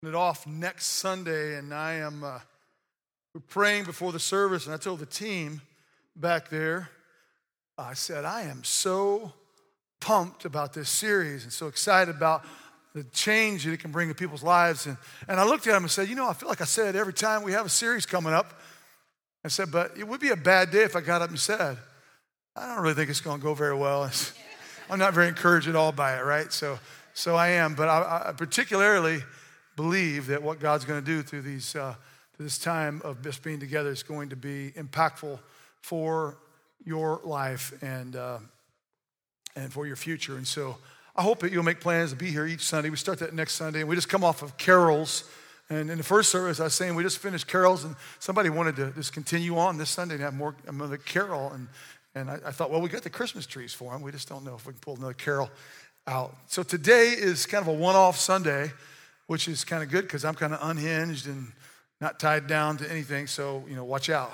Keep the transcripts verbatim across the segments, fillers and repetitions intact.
it off next Sunday, and I am uh, we're praying before the service, and I told the team back there, I said, I am so pumped about this series and so excited about the change that it can bring to people's lives. And, and I looked at him and said, you know, I feel like I said every time we have a series coming up, I said, but it would be a bad day if I got up and said, I don't really think it's going to go very well. I'm not very encouraged at all by it, right? So so I am, but I, I particularly believe that what God's going to do through these uh, through this time of just being together is going to be impactful for your life and uh, and for your future. And so I hope that you'll make plans to be here each Sunday. We start that next Sunday, and we just come off of carols. And in the first service, I was saying we just finished carols, and somebody wanted to just continue on this Sunday and have more another carol. And and I, I thought, well, we got the Christmas trees for them. We just don't know if we can pull another carol out. So today is kind of a one-off Sunday, which is kind of good because I'm kind of unhinged and not tied down to anything. So, you know, watch out.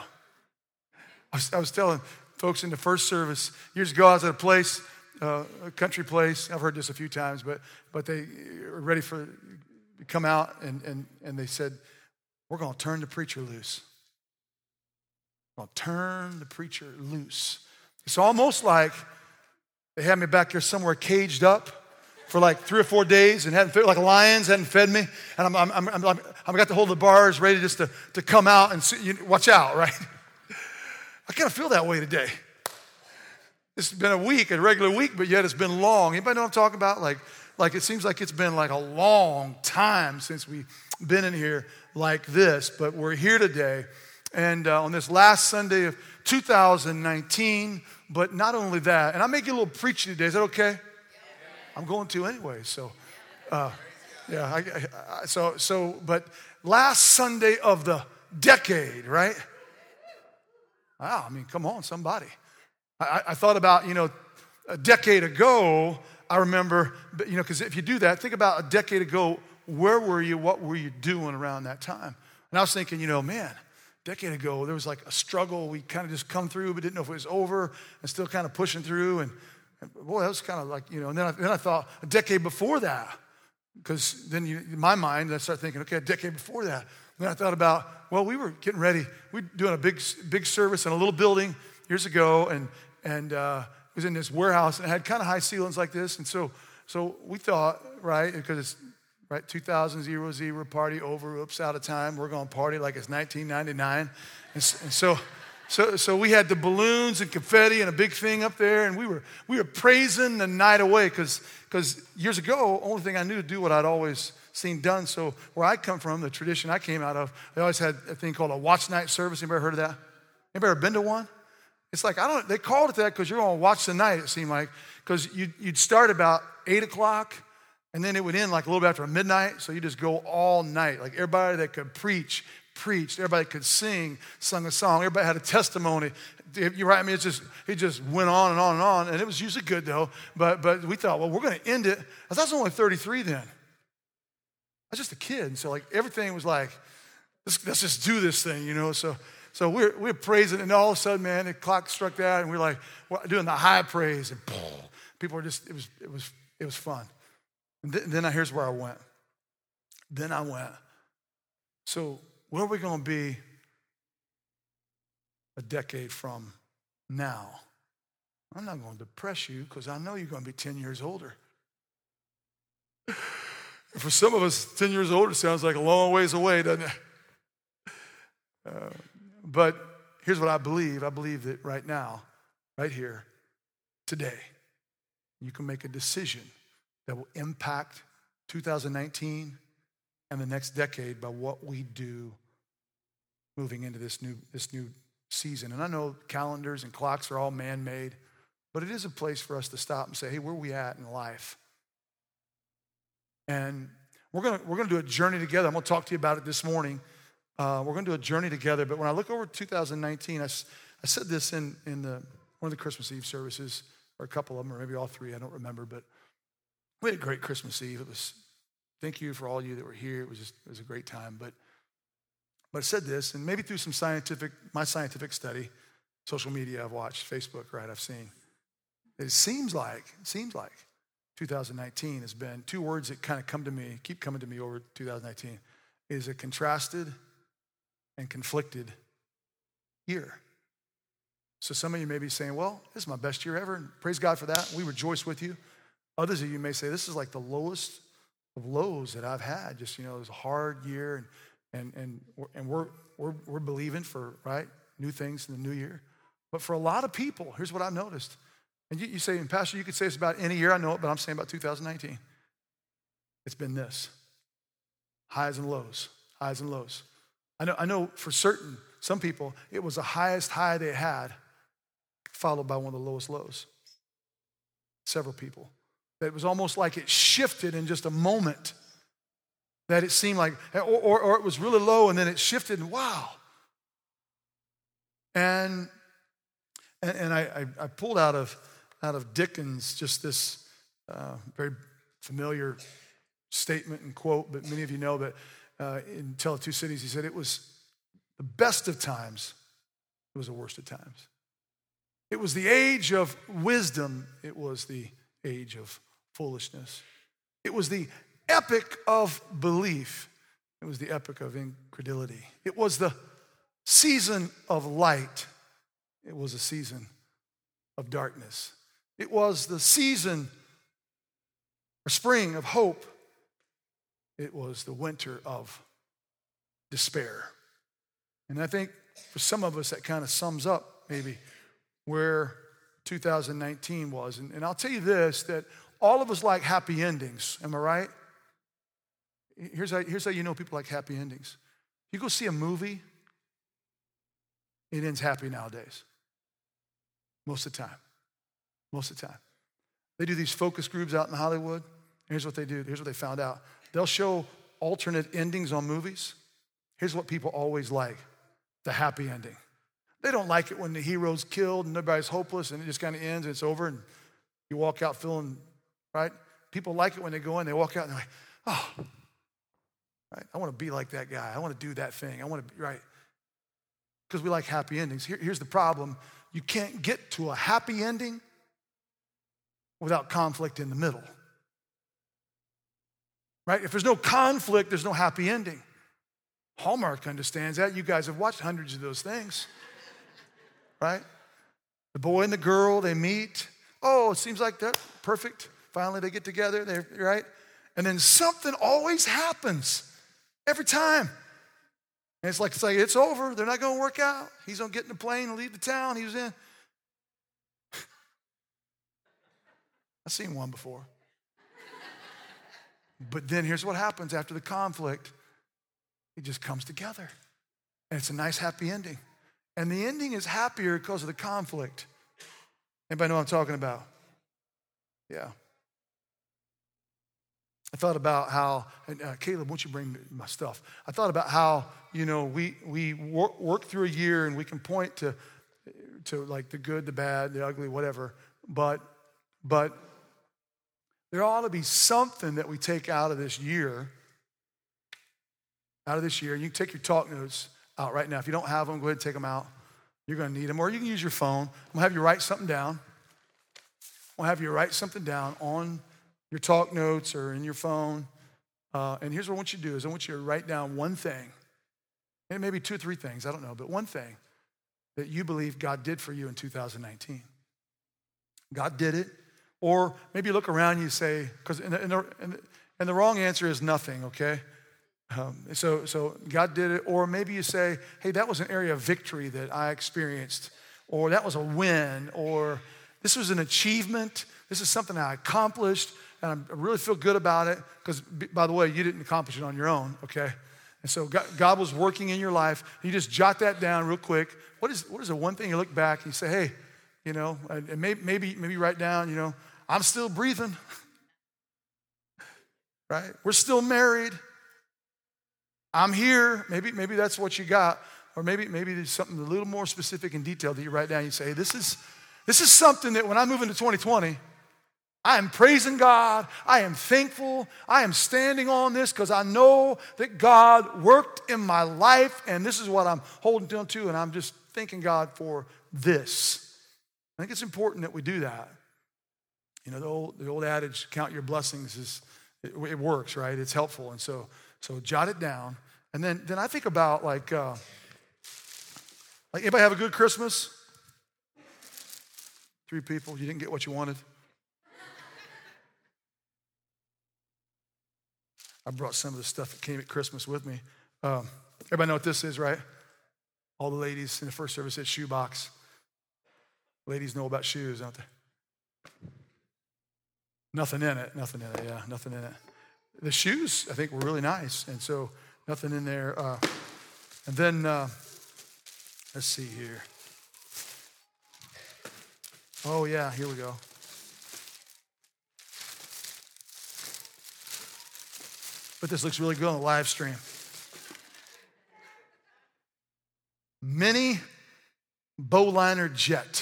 I was, I was telling folks in the first service, years ago, I was at a place, uh, a country place. I've heard this a few times, but but they were ready for to come out, and, and, and they said, we're going to turn the preacher loose. We're going to turn the preacher loose. It's almost like they had me back there somewhere caged up for like three or four days and hadn't fed, like lions hadn't fed me. And I'm, I'm, I'm, I'm, I'm, I've got to hold the bars ready just to, to come out and see, you, watch out, right? I kind of feel that way today. It's been a week, a regular week, but yet it's been long. Anybody know what I'm talking about? Like, like it seems like it's been like a long time since we've been in here like this, but we're here today. And uh, on this last Sunday of two thousand nineteen, but not only that, and I may get a little preachy today. Is that okay? I'm going to anyway. So, uh, yeah. I, I, so, so, but last Sunday of the decade, right? Wow. I mean, come on, somebody. I, I thought about, you know, a decade ago. I remember, you know, because if you do that, think about a decade ago. Where were you? What were you doing around that time? And I was thinking, you know, man. Decade ago, there was like a struggle we kind of just come through, but didn't know if it was over, and still kind of pushing through. And, and boy, that was kind of like, you know, and then I, then I thought a decade before that, because then you, in my mind, I started thinking, okay, a decade before that. And then I thought about, well, we were getting ready. We were doing a big big service in a little building years ago, and and uh, it was in this warehouse, and it had kind of high ceilings like this. And so so we thought, right, because it's, right, two thousand, zero, zero, party over, oops, out of time. We're going to party like it's nineteen ninety-nine. And so so, so we had the balloons and confetti and a big thing up there, and we were we were praising the night away because because years ago, only thing I knew to do what I'd always seen done. So where I come from, the tradition I came out of, they always had a thing called a watch night service. Anybody heard of that? Anybody ever been to one? It's like, I don't, they called it that because you're going to watch the night, it seemed like, because you'd, you'd start about eight o'clock, and then it would end like a little bit after midnight, so you just go all night. Like everybody that could preach, preached. Everybody could sing, sung a song. Everybody had a testimony. You're right. I mean, it just it just went on and on and on, and it was usually good though. But but we thought, well, we're going to end it. I was only thirty-three then. I was just a kid, and so like everything was like, let's, let's just do this thing, you know. So so we're we're praising, and all of a sudden, man, the clock struck that, and we're like we're doing the high praise, and boom, people were just it was it was it was fun. And th- then I, here's where I went. Then I went, so where are we going to be a decade from now? I'm not going to depress you because I know you're going to be ten years older. And for some of us, ten years older sounds like a long ways away, doesn't it? Uh, but here's what I believe. I believe that right now, right here, today, you can make a decision that will impact two thousand nineteen and the next decade by what we do moving into this new this new season. And I know calendars and clocks are all man-made, but it is a place for us to stop and say, hey, where are we at in life? And we're gonna we're gonna do a journey together. I'm gonna talk to you about it this morning. Uh, we're gonna do a journey together. But when I look over two thousand nineteen, I, I said this in, in the one of the Christmas Eve services, or a couple of them, or maybe all three, I don't remember, but we had a great Christmas Eve. It was, thank you for all you that were here. It was just, it was a great time. But, but I said this, and maybe through some scientific, my scientific study, social media I've watched, Facebook, right, I've seen. It seems like, it seems like two thousand nineteen has been, two words that kind of come to me, keep coming to me over two thousand nineteen, is a contrasted and conflicted year. So some of you may be saying, well, this is my best year ever, and praise God for that. We rejoice with you. Others of you may say, this is like the lowest of lows that I've had. Just, you know, it was a hard year, and and and and we're we're we're believing for, right, new things in the new year. But for a lot of people, here's what I've noticed. And you, you say, and Pastor, you could say this about any year, I know it, but I'm saying about two thousand nineteen. It's been this. Highs and lows, highs and lows. I know, I know for certain, some people, it was the highest high they had, followed by one of the lowest lows. Several people. It was almost like it shifted in just a moment. That it seemed like, or, or, or it was really low and then it shifted and wow. And and, and I, I, I pulled out of out of Dickens just this uh, very familiar statement and quote, but many of you know that uh, in Tale of Two Cities, he said it was the best of times, it was the worst of times. It was the age of wisdom, it was the age of foolishness. It was the epic of belief. It was the epic of incredulity. It was the season of light. It was a season of darkness. It was the season or spring of hope. It was the winter of despair. And I think for some of us that kind of sums up maybe where two thousand nineteen was. And, and I'll tell you this, that all of us like happy endings. Am I right? Here's how, here's how you know people like happy endings. You go see a movie, it ends happy nowadays. Most of the time. Most of the time. They do these focus groups out in Hollywood. Here's what they do. Here's what they found out. They'll show alternate endings on movies. Here's what people always like. The happy ending. They don't like it when the hero's killed and everybody's hopeless and it just kind of ends and it's over and you walk out feeling, right? People like it when they go in, they walk out and they're like, oh, right? I want to be like that guy. I want to do that thing. I want to be, right? Because we like happy endings. Here, here's the problem. You can't get to a happy ending without conflict in the middle. Right? If there's no conflict, there's no happy ending. Hallmark understands that. You guys have watched hundreds of those things. Right? The boy and the girl, they meet. Oh, it seems like they're perfect. Finally, they get together, they're right? And then something always happens every time. And it's like, it's like, it's over. They're not going to work out. He's going to get in the plane and leave the town he was in. I've seen one before. But then here's what happens after the conflict. It just comes together. And it's a nice, happy ending. And the ending is happier because of the conflict. Anybody know what I'm talking about? Yeah. I thought about how, and uh, Caleb, won't you bring my stuff? I thought about how, you know, we we work, work through a year and we can point to, to like the good, the bad, the ugly, whatever. But, but there ought to be something that we take out of this year, out of this year. You can take your talk notes out right now. If you don't have them, go ahead and take them out. You're going to need them. Or you can use your phone. I'm going to have you write something down. I'm going to have you write something down on your talk notes or in your phone. Uh, and here's what I want you to do is I want you to write down one thing. And maybe two or three things, I don't know, but one thing that you believe God did for you in two thousand nineteen. God did it. Or maybe you look around and you say, because and, and, and, and the wrong answer is nothing, okay? Um, so, so God did it. Or maybe you say, hey, that was an area of victory that I experienced. Or that was a win. Or this was an achievement. This is something I accomplished. And I really feel good about it. Because, by the way, you didn't accomplish it on your own, okay? And so God, God was working in your life. You just jot that down real quick. What is, what is the one thing you look back and you say, hey, you know, and maybe, maybe, maybe write down, you know, I'm still breathing, right? We're still married. I'm here. Maybe, maybe that's what you got. Or maybe, maybe there's something a little more specific and detailed that you write down. You say, hey, this is, this is something that when I move into twenty twenty, I am praising God. I am thankful. I am standing on this because I know that God worked in my life and this is what I'm holding on to and I'm just thanking God for this. I think it's important that we do that. You know, the old, the old adage, count your blessings, is it, it works, right? It's helpful. And so so jot it down. And then, then I think about like, uh, like, anybody have a good Christmas? Three people, you didn't get what you wanted? I brought some of the stuff that came at Christmas with me. Um, everybody know what this is, right? All the ladies in the first service said shoe box. Ladies know about shoes, don't they? Nothing in it, nothing in it, yeah, nothing in it. The shoes, I think, were really nice, and so nothing in there. Uh, and then, uh, let's see here. Oh, yeah, here we go. But this looks really good on the live stream. Mini Bowliner jet.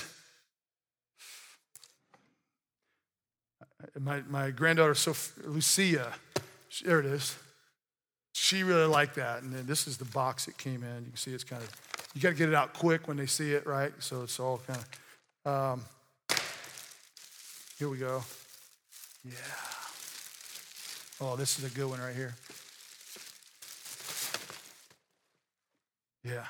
My, my granddaughter, Sophia, Lucia, she, there it is. She really liked that. And then this is the box it came in. You can see it's kind of, you got to get it out quick when they see it, right? So it's all kind of, um, here we go. Yeah. Oh, this is a good one right here. Yeah.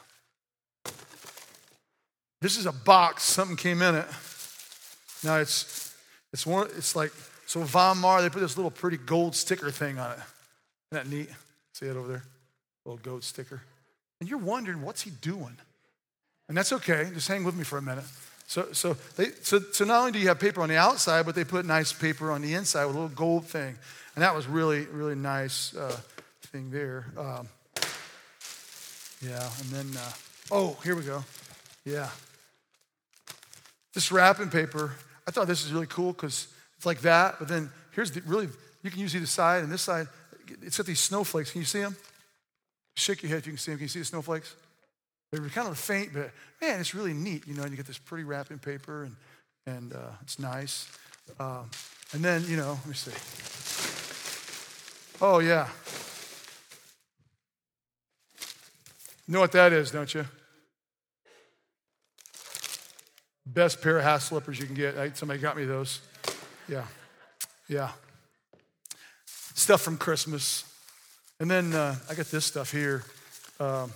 This is a box. Something came in it. Now it's it's one. It's like so. Von Maur, they put this little pretty gold sticker thing on it. Isn't that neat? See it over there? Little gold sticker. And you're wondering what's he doing? And that's okay. Just hang with me for a minute. So so they so so not only do you have paper on the outside, but they put nice paper on the inside with a little gold thing. And that was really really nice uh, thing there. Um, yeah. And then uh, oh, here we go. Yeah. This wrapping paper, I thought this was really cool because it's like that, but then here's the really, you can use either side, and this side, it's got these snowflakes. Can you see them? Shake your head if you can see them. Can you see the snowflakes? They were kind of faint, but man, it's really neat, you know, and you get this pretty wrapping paper, and and uh, it's nice. Um, and then, you know, let me see. Oh, yeah. You know what that is, don't you? Best pair of half slippers you can get. I, somebody got me those. Yeah. Yeah. Stuff from Christmas. And then uh, I got this stuff here. Um,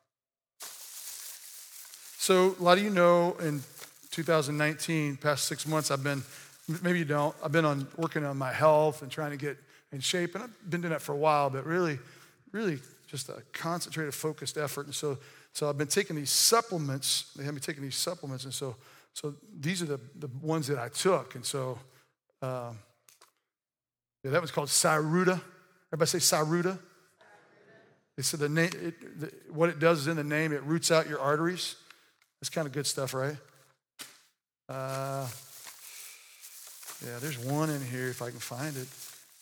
so a lot of you know in two thousand nineteen, past six months, I've been, maybe you don't, I've been on working on my health and trying to get in shape. And I've been doing that for a while, but really, really just a concentrated, focused effort. And so, so I've been taking these supplements. They have me taking these supplements. And so So these are the, the ones that I took. And so, um, yeah, that was called Cyruta. Everybody say Cyruta? They said the name, it, the, what it does is in the name, it roots out your arteries. That's kind of good stuff, right? Uh, yeah, there's one in here if I can find it.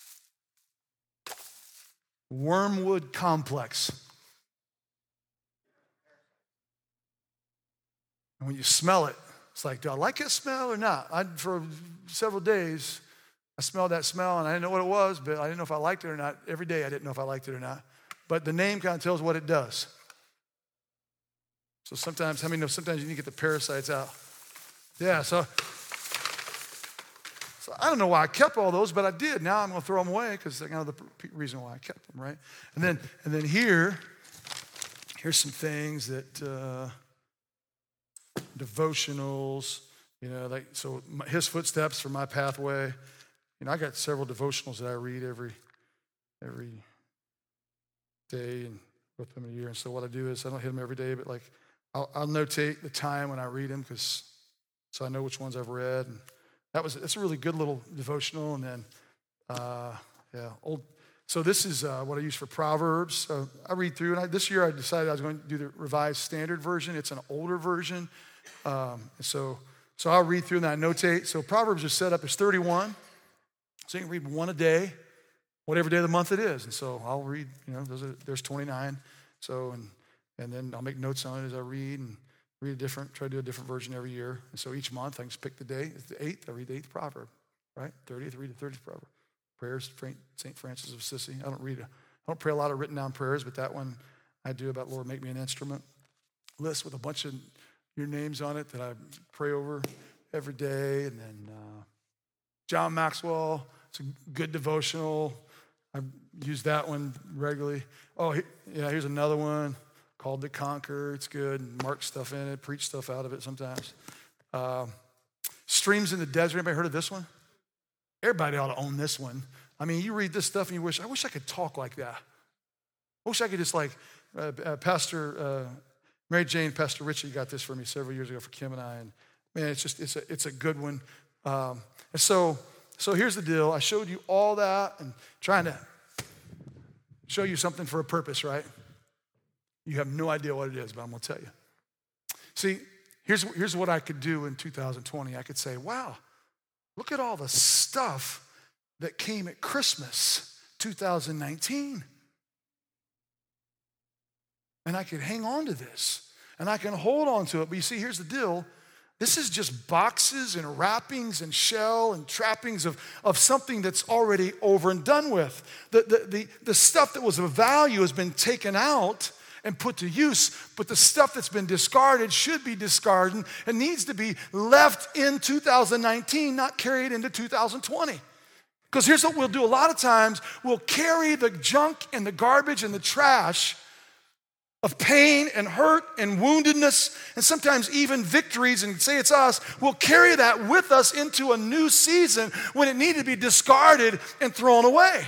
Wormwood Complex. And when you smell it, it's like, do I like that smell or not? I, for several days, I smelled that smell, and I didn't know what it was, but I didn't know if I liked it or not. Every day I didn't know if I liked it or not. But the name kind of tells what it does. So sometimes, how many know sometimes you need to get the parasites out? Yeah, so, so I don't know why I kept all those, but I did. Now I'm going to throw them away because I know the reason why I kept them, right? And then, and then here, here's some things that... Uh, devotionals, you know, like, so my, his footsteps for my pathway. You know, I got several devotionals that I read every every day and with them in a year. And so what I do is I don't hit them every day, but like I'll, I'll notate the time when I read them because so I know which ones I've read. And that was that's a really good little devotional. And then, uh, yeah, old. So this is uh, what I use for Proverbs. So I read through, and I, this year I decided I was going to do the Revised Standard Version. It's an older version. Um, so, so I'll read through and I notate. So Proverbs is set up as thirty-one. So you can read one a day, whatever day of the month it is. And so I'll read, you know, those are, there's twenty-nine. So, and and then I'll make notes on it as I read and read a different, try to do a different version every year. And so each month I can just pick the day. It's the eighth, I read the eighth proverb, right? thirtieth, read the thirtieth proverb. Prayers, Saint Francis of Assisi. I don't read, a, I don't pray a lot of written down prayers, but that one I do about Lord, make me an instrument. List with a bunch of your names on it that I pray over every day. And then, uh, John Maxwell, it's a good devotional. I've used that one regularly. Oh, yeah, here's another one called To Conquer. It's good. Mark stuff in it, preach stuff out of it sometimes. Um, Streams in the Desert. Anybody heard of this one? Everybody ought to own this one. I mean, you read this stuff and you wish, I wish I could talk like that. I wish I could just like, uh, uh, Pastor uh, Mary Jane, Pastor Richie got this for me several years ago for Kim and I. And man, it's just, it's a, it's a good one. Um, and so, so here's the deal. I showed you all that and trying to show you something for a purpose, right? You have no idea what it is, but I'm gonna tell you. See, here's, here's what I could do in two thousand twenty. I could say, wow, look at all the stuff that came at Christmas two thousand nineteen. And I could hang on to this, and I can hold on to it. But you see, here's the deal. This is just boxes and wrappings and shell and trappings of, of something that's already over and done with. The, the, the, the stuff that was of value has been taken out and put to use, but the stuff that's been discarded should be discarded and needs to be left in two thousand nineteen, not carried into two thousand twenty. Because here's what we'll do. A lot of times, we'll carry the junk and the garbage and the trash of pain and hurt and woundedness and sometimes even victories, and say it's us, we'll carry that with us into a new season when it needed to be discarded and thrown away.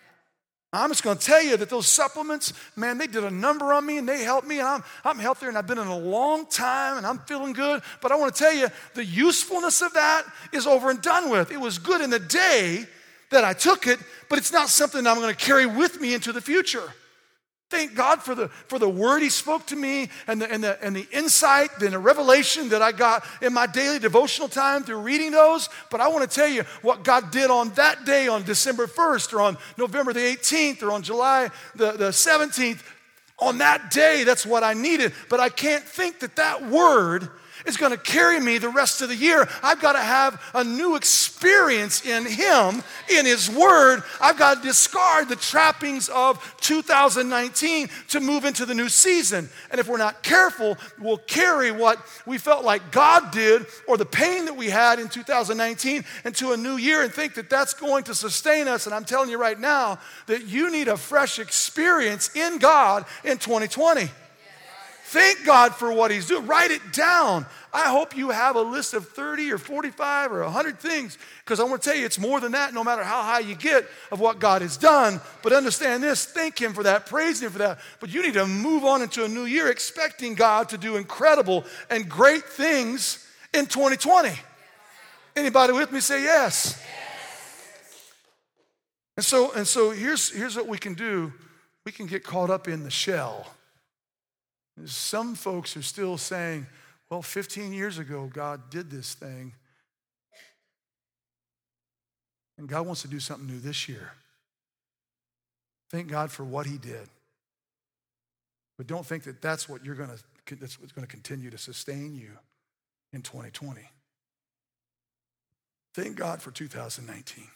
I'm just going to tell you that those supplements, man, they did a number on me and they helped me, and I'm, I'm healthier and I've been in a long time and I'm feeling good. But I want to tell you, the usefulness of that is over and done with. It was good in the day that I took it, but it's not something I'm going to carry with me into the future. Thank God for the, for the word he spoke to me and the, and, the, and the insight and the revelation that I got in my daily devotional time through reading those. But I want to tell you what God did on that day, on December first or on November the eighteenth or on July the, the seventeenth. On that day, that's what I needed. But I can't think that that word is going to carry me the rest of the year. I've got to have a new experience in him, in his word. I've got to discard the trappings of two thousand nineteen to move into the new season. And if we're not careful, we'll carry what we felt like God did or the pain that we had in two thousand nineteen into a new year and think that that's going to sustain us. And I'm telling you right now that you need a fresh experience in God in twenty twenty. Thank God for what he's doing. Write it down. I hope you have a list of thirty or forty-five or one hundred things, because I want to tell you it's more than that, no matter how high you get of what God has done. But understand this, thank him for that, praise him for that. But you need to move on into a new year expecting God to do incredible and great things in twenty twenty. Anybody with me say yes? Yes. And so, and so here's, here's what we can do. We can get caught up in the shell. Some folks are still saying, well, fifteen years ago, God did this thing. And God wants to do something new this year. Thank God for what he did. But don't think that that's what you're going to, that's what's going to continue to sustain you in twenty twenty. Thank God for two thousand nineteen.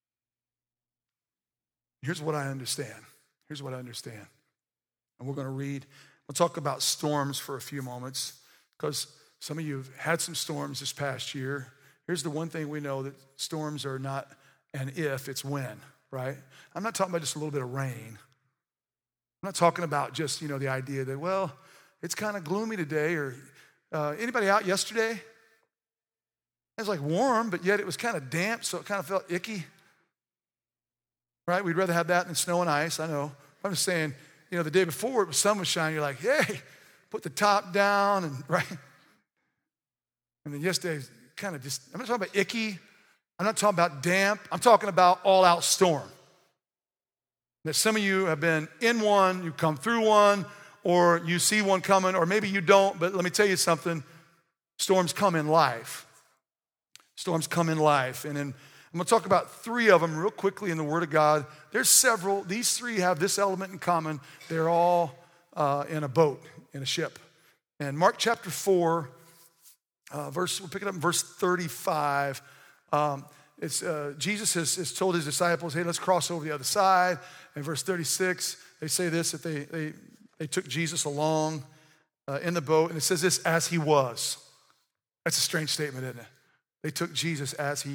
Here's what I understand. Here's what I understand. And we're going to read. We'll talk about storms for a few moments, because some of you have had some storms this past year. Here's the one thing we know, that storms are not an if, it's when, right? I'm not talking about just a little bit of rain. I'm not talking about just, you know, the idea that, well, it's kind of gloomy today, or uh, anybody out yesterday? It was like warm, but yet it was kind of damp, so it kind of felt icky, right? We'd rather have that than snow and ice, I know. I'm just saying, you know, the day before, the sun was shining, you're like, hey, put the top down, and right? And then yesterday, kind of just, I'm not talking about icky. I'm not talking about damp. I'm talking about all-out storm. That some of you have been in one, you come through one, or you see one coming, or maybe you don't, but let me tell you something. Storms come in life. Storms come in life. And in I'm going to talk about three of them real quickly in the Word of God. There's several. These three have this element in common. They're all uh, in a boat, in a ship. And Mark chapter four, uh, verse, we'll pick it up in verse thirty-five. Um, it's, uh, Jesus has, has told his disciples, hey, let's cross over the other side. In verse thirty-six, they say this, that they, they, they took Jesus along uh, in the boat. And it says this, as he was. That's a strange statement, isn't it? They took Jesus as he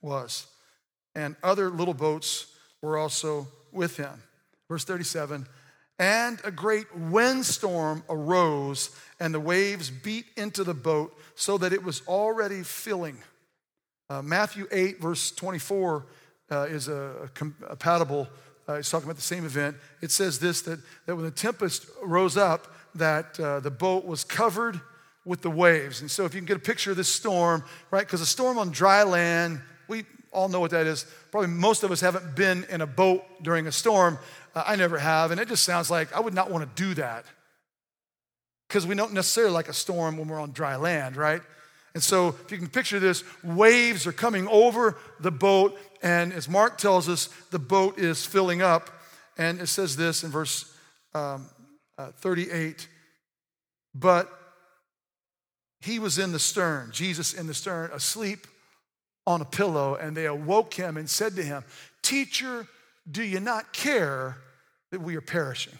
was. And other little boats were also with him. Verse thirty-seven, and a great windstorm arose, and the waves beat into the boat so that it was already filling. Uh, Matthew eight, verse twenty-four uh, is a, a compatible, uh, it's talking about the same event. It says this, that, that when the tempest rose up, that uh, the boat was covered with the waves. And so if you can get a picture of this storm, right, because a storm on dry land, we all know what that is. Probably most of us haven't been in a boat during a storm. Uh, I never have, and it just sounds like I would not want to do that because we don't necessarily like a storm when we're on dry land, right? And so if you can picture this, waves are coming over the boat, and as Mark tells us, the boat is filling up. And it says this in verse um, uh, thirty-eight, but he was in the stern, Jesus in the stern, asleep on a pillow, and they awoke him and said to him, "Teacher, do you not care that we are perishing?"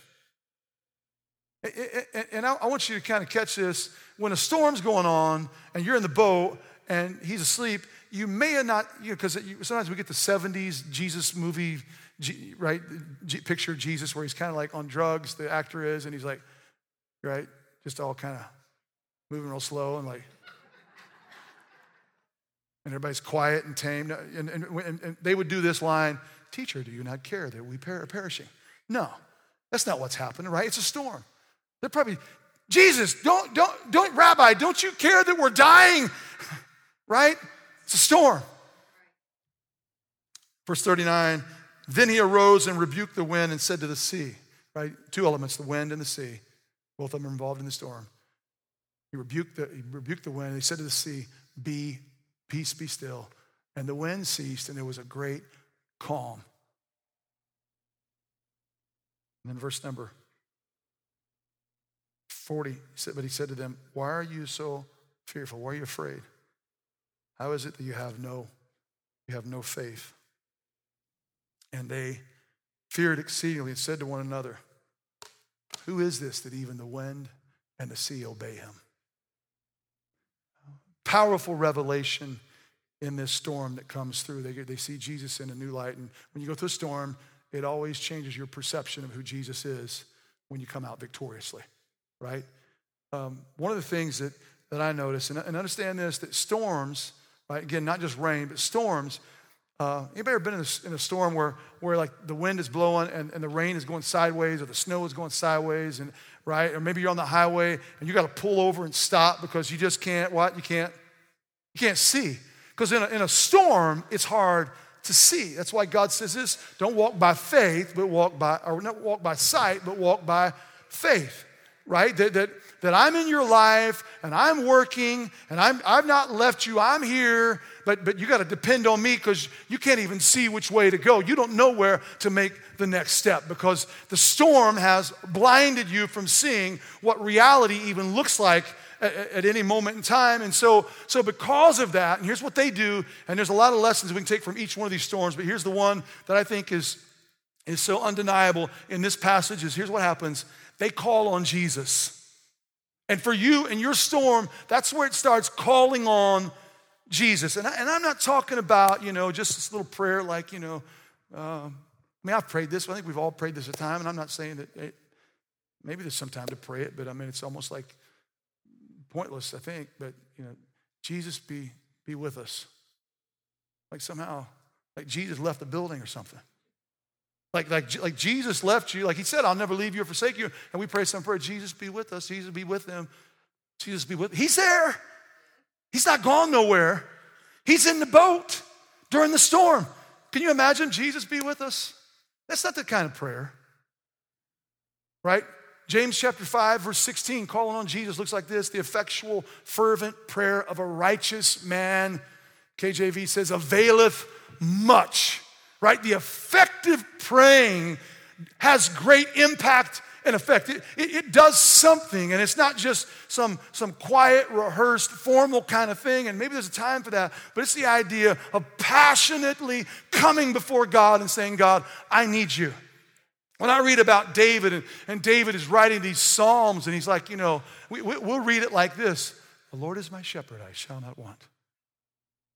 And I want you to kind of catch this. When a storm's going on and you're in the boat and he's asleep, you may have not, you know, because sometimes we get the seventies Jesus movie, right, picture of Jesus where he's kind of like on drugs, the actor is, and he's like, right, just all kind of moving real slow and like, and everybody's quiet and tame. And, and, and they would do this line, "Teacher, do you not care that we are perishing?" No, that's not what's happening, right? It's a storm. They're probably, "Jesus, don't, don't, don't, Rabbi, don't you care that we're dying?" Right? It's a storm. Verse thirty-nine, then he arose and rebuked the wind and said to the sea, right? Two elements, the wind and the sea. Both of them are involved in the storm. He rebuked the, he rebuked the wind and he said to the sea, "Be peace, be still." And the wind ceased and there was a great calm. And then verse number forty, he said, but he said to them, "Why are you so fearful? Why are you afraid? How is it that you have no, you have no faith?" And they feared exceedingly and said to one another, "Who is this that even the wind and the sea obey him?" Powerful revelation in this storm that comes through. They, they see Jesus in a new light. And when you go through a storm, it always changes your perception of who Jesus is when you come out victoriously, right? Um, one of the things that, that I notice, and, and understand this, that storms, right, again, not just rain, but storms, uh, anybody ever been in a, in a storm where, where like the wind is blowing and, and the rain is going sideways or the snow is going sideways, and right? Or maybe you're on the highway and you got to pull over and stop because you just can't, what? You can't, you can't see. Because in a, in a storm, it's hard to see. That's why God says this, don't walk by faith, but walk by, or not walk by sight, but walk by faith, right? That, that, that I'm in your life and I'm working and I'm, I've not left you, I'm here, but, but you got to depend on me because you can't even see which way to go. You don't know where to make the next step because the storm has blinded you from seeing what reality even looks like at, at any moment in time. And so, so because of that, and here's what they do, and there's a lot of lessons we can take from each one of these storms, but here's the one that I think is, is so undeniable in this passage is here's what happens. They call on Jesus. And for you in your storm, that's where it starts, calling on Jesus. And, I, and I'm not talking about, you know, just this little prayer like, you know, uh, I mean, I've prayed this. I think we've all prayed this at a time, and I'm not saying that it, maybe there's some time to pray it, but I mean, it's almost like pointless, I think. But, you know, Jesus be, be with us. Like somehow, like Jesus left the building or something. Like, like, like Jesus left you, like he said, I'll never leave you or forsake you. And we pray some prayer, Jesus be with us, Jesus be with them, Jesus be with, he's there. He's not gone nowhere. He's in the boat during the storm. Can you imagine Jesus be with us? That's not the kind of prayer, right? James chapter five, verse sixteen, calling on Jesus looks like this, the effectual, fervent prayer of a righteous man, K J V says, availeth much. Right? The effective praying has great impact and effect. It, it, it does something, and it's not just some, some quiet, rehearsed, formal kind of thing, and maybe there's a time for that, but it's the idea of passionately coming before God and saying, God, I need you. When I read about David, and, and David is writing these Psalms, and he's like, you know, we, we, we'll read it like this, the Lord is my shepherd, I shall not want.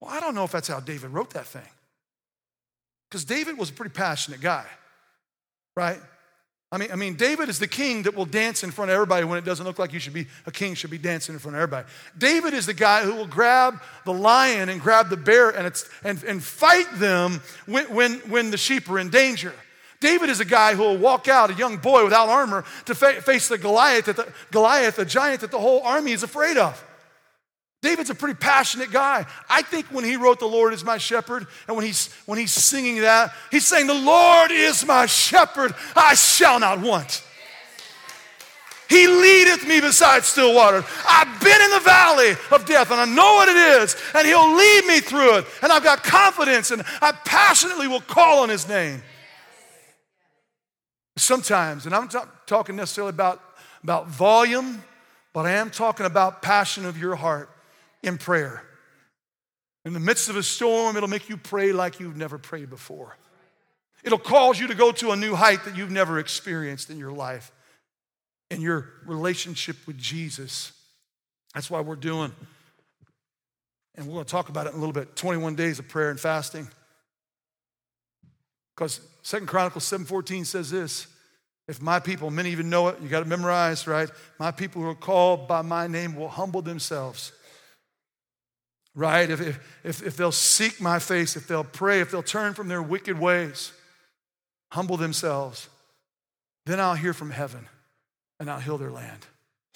Well, I don't know if that's how David wrote that thing. Because David was a pretty passionate guy, right? I mean, I mean, David is the king that will dance in front of everybody when it doesn't look like you should be, a king should be dancing in front of everybody. David is the guy who will grab the lion and grab the bear and, it's, and, and fight them when, when, when the sheep are in danger. David is a guy who will walk out, a young boy without armor, to fa- face the Goliath, that the Goliath, a giant that the whole army is afraid of. David's a pretty passionate guy. I think when he wrote "The Lord is my shepherd," and when he's, when he's singing that, he's saying, "The Lord is my shepherd, I shall not want. He leadeth me beside still waters. I've been in the valley of death, and I know what it is, and he'll lead me through it. And I've got confidence, and I passionately will call on his name." Sometimes, and I'm not talking necessarily about, about volume, but I am talking about passion of your heart in prayer. In the midst of a storm, it'll make you pray like you've never prayed before. It'll cause you to go to a new height that you've never experienced in your life, in your relationship with Jesus. That's why we're doing, and we're going to talk about it in a little bit, twenty-one days of prayer and fasting. Because Second Chronicles seven fourteen says this: if my people, many even know it, you got it memorized, right? My people who are called by my name will humble themselves. Right? If, if, if they'll seek my face, if they'll pray, if they'll turn from their wicked ways, humble themselves, then I'll hear from heaven and I'll heal their land.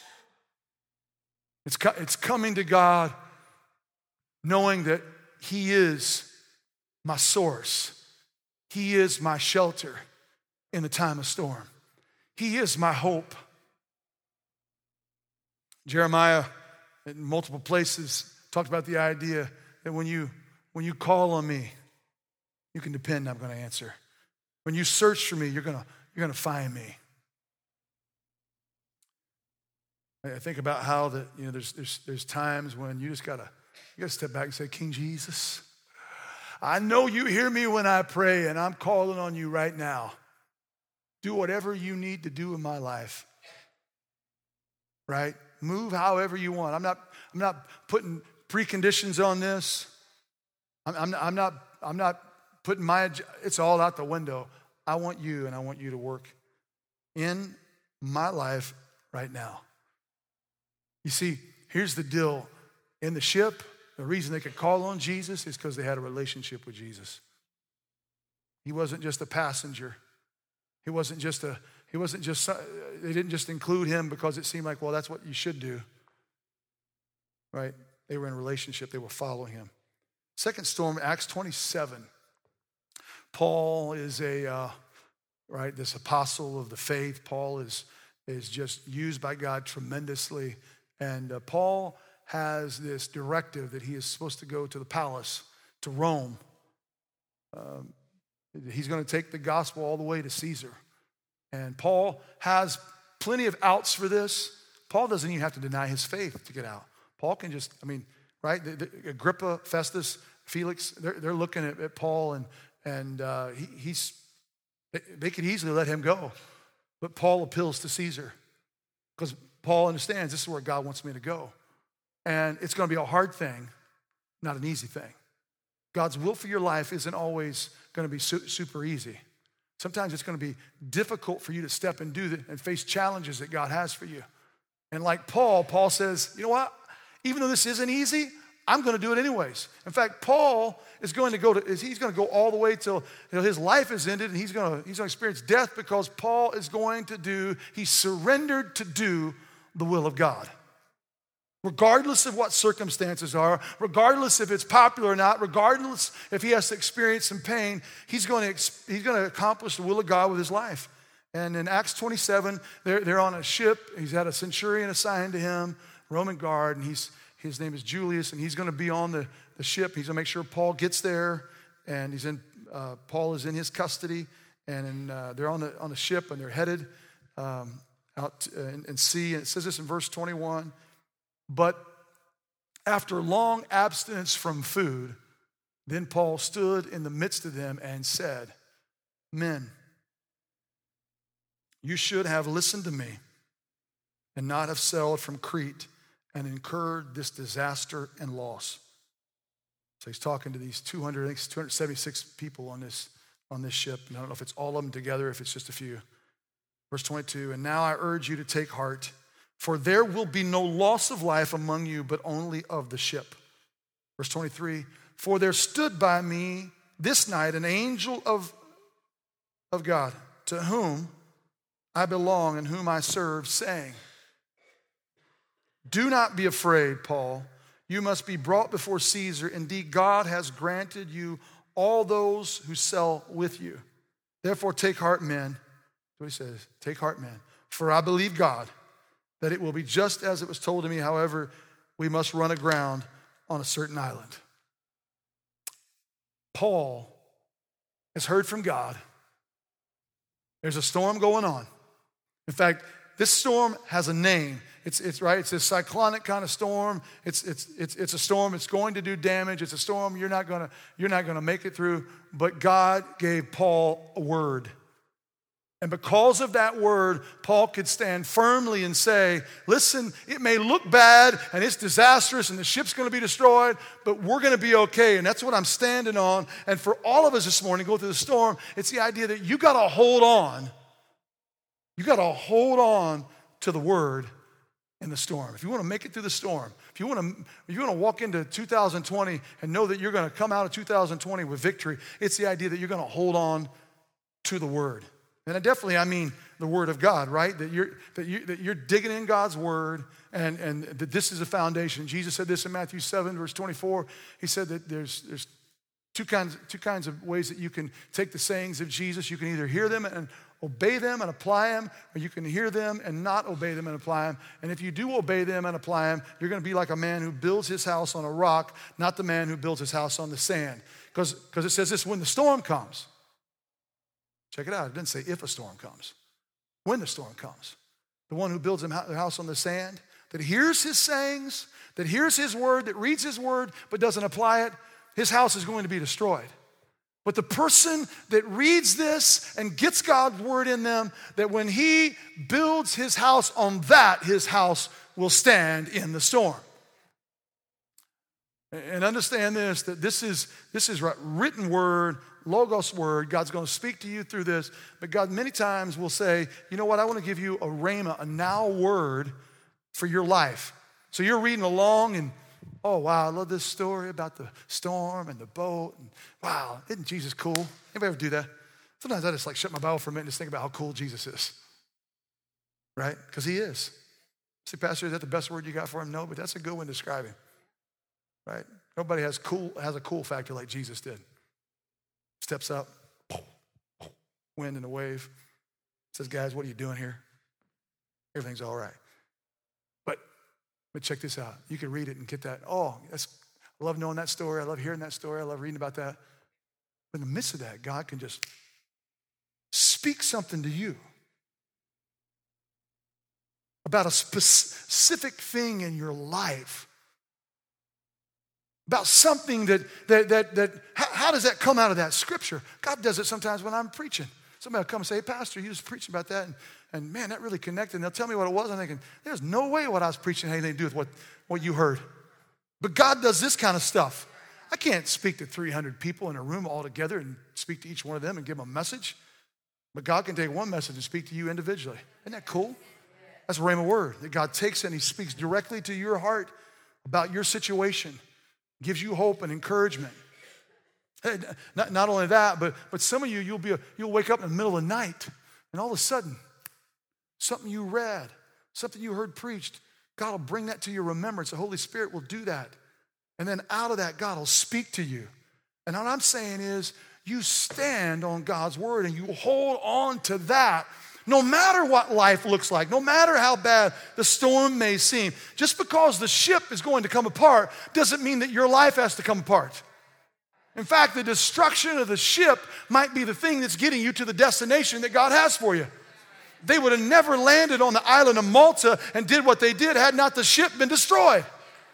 It's, it's coming to God knowing that he is my source. He is my shelter in the time of storm. He is my hope. Jeremiah, in multiple places, talked about the idea that when you, when you call on me, you can depend I'm going to answer. When you search for me, you're going to, you're going to find me. I think about how that, you know, there's, there's, there's times when you just got to, you got to step back and say, "King Jesus, I know you hear me when I pray, and I'm calling on you right now. Do whatever you need to do in my life." Right? Move however you want. I'm not, I'm not putting preconditions on this. I'm, I'm, I'm not, I'm not putting my, it's all out the window. I want you, and I want you to work in my life right now. You see, here's the deal. In the ship, the reason they could call on Jesus is because they had a relationship with Jesus. He wasn't just a passenger. He wasn't just a, he wasn't just, they didn't just include him because it seemed like, well, that's what you should do. Right? They were in a relationship. They were following him. Second storm, Acts twenty-seven. Paul is a, uh, right, this apostle of the faith. Paul is, is just used by God tremendously. And uh, Paul has this directive that he is supposed to go to the palace, to Rome. Um, he's going to take the gospel all the way to Caesar. And Paul has plenty of outs for this. Paul doesn't even have to deny his faith to get out. Paul can just, I mean, right? The, the, Agrippa, Festus, Felix, they're, they're looking at, at Paul, and, and uh, he, he's, they, they could easily let him go. But Paul appeals to Caesar because Paul understands this is where God wants me to go. And it's going to be a hard thing, not an easy thing. God's will for your life isn't always going to be su- super easy. Sometimes it's going to be difficult for you to step and do that and face challenges that God has for you. And like Paul, Paul says, you know what? Even though this isn't easy, I'm going to do it anyways. In fact, Paul is going to go to, he's going to go all the way till, till his life is ended, and he's going to, he's going to experience death because Paul is going to do, he surrendered to do the will of God. Regardless of what circumstances are, regardless if it's popular or not, regardless if he has to experience some pain, he's going to, he's going to accomplish the will of God with his life. And in Acts twenty-seven, they're, they're on a ship. He's had a centurion assigned to him, Roman guard, and he's, his name is Julius, and he's going to be on the, the ship. He's going to make sure Paul gets there, and he's in, uh, Paul is in his custody, and in, uh, they're on the, on the ship, and they're headed um, out to, uh, in, in sea. And it says this in verse twenty-one, but after long abstinence from food, then Paul stood in the midst of them and said, "Men, you should have listened to me and not have sailed from Crete and incurred this disaster and loss. So he's talking to these two hundred, I think it's two hundred seventy-six people on this, on this ship. And I don't know if it's all of them together, if it's just a few. Verse twenty-two, and now I urge you to take heart, for there will be no loss of life among you, but only of the ship. Verse twenty-three, for there stood by me this night an angel of, of God, to whom I belong and whom I serve, saying, do not be afraid, Paul. You must be brought before Caesar. Indeed, God has granted you all those who sail with you. Therefore, take heart, men. That's what he says. Take heart, men. For I believe God, that it will be just as it was told to me. However, we must run aground on a certain island. Paul has heard from God. There's a storm going on. In fact, this storm has a name. It's, it's right. It's a cyclonic kind of storm. It's, it's, it's, it's a storm. It's going to do damage. It's a storm you're not gonna, you're not gonna make it through. But God gave Paul a word. And because of that word, Paul could stand firmly and say, listen, it may look bad and it's disastrous and the ship's going to be destroyed, but we're going to be okay. And that's what I'm standing on. And for all of us this morning, go through the storm, it's the idea that you got to hold on. You got to hold on to the word in the storm. If you want to make it through the storm, if you want to, if you want to walk into two thousand twenty and know that you're going to come out of two thousand twenty with victory, it's the idea that you're going to hold on to the word. And I definitely, I mean the word of God, right? That you're, that you, that you're digging in God's word and, and that this is a foundation. Jesus said this in Matthew seven, verse twenty-four. He said that there's, there's two kinds, two kinds of ways that you can take the sayings of Jesus. You can either hear them and obey them and apply them, or you can hear them and not obey them and apply them. And if you do obey them and apply them, you're going to be like a man who builds his house on a rock, not the man who builds his house on the sand. Because because it says this, when the storm comes. Check it out. It doesn't say if a storm comes. When the storm comes. The one who builds their house on the sand, that hears his sayings, that hears his word, that reads his word, but doesn't apply it, his house is going to be destroyed. But the person that reads this and gets God's word in them, that when he builds his house on that, his house will stand in the storm. And understand this, that this is, this is written word, Logos word. God's going to speak to you through this. But God many times will say, you know what, I want to give you a rhema, a now word for your life. So you're reading along and, oh, wow, I love this story about the storm and the boat. And, wow, isn't Jesus cool? Anybody ever do that? Sometimes I just like shut my Bible for a minute and just think about how cool Jesus is. Right? Because he is. See, Pastor, is that the best word you got for him? No, but that's a good one to describe him. Right? Nobody has cool has a cool factor like Jesus did. Steps up, wind and a wave. Says, guys, what are you doing here? Everything's all right. But, but check this out. You can read it and get that. Oh, that's, I love knowing that story. I love hearing that story. I love reading about that. But in the midst of that, God can just speak something to you about a specific thing in your life. About something that, that, that, that how, how does that come out of that scripture? God does it sometimes when I'm preaching. Somebody will come and say, hey, Pastor, you was preaching about that, and, and man, that really connected. And they'll tell me what it was. I'm thinking, there's no way what I was preaching had anything to do with what, what you heard. But God does this kind of stuff. I can't speak to three hundred people in a room all together and speak to each one of them and give them a message. But God can take one message and speak to you individually. Isn't that cool? That's a rhema word that God takes and he speaks directly to your heart about your situation. Gives you hope and encouragement. Not, not only that, but, but some of you, you'll, be a, you'll wake up in the middle of the night and all of a sudden, something you read, something you heard preached, God will bring that to your remembrance. The Holy Spirit will do that. And then out of that, God will speak to you. And what I'm saying is, you stand on God's word and you hold on to that. No matter what life looks like, no matter how bad the storm may seem, just because the ship is going to come apart doesn't mean that your life has to come apart. In fact, the destruction of the ship might be the thing that's getting you to the destination that God has for you. They would have never landed on the island of Malta and did what they did had not the ship been destroyed.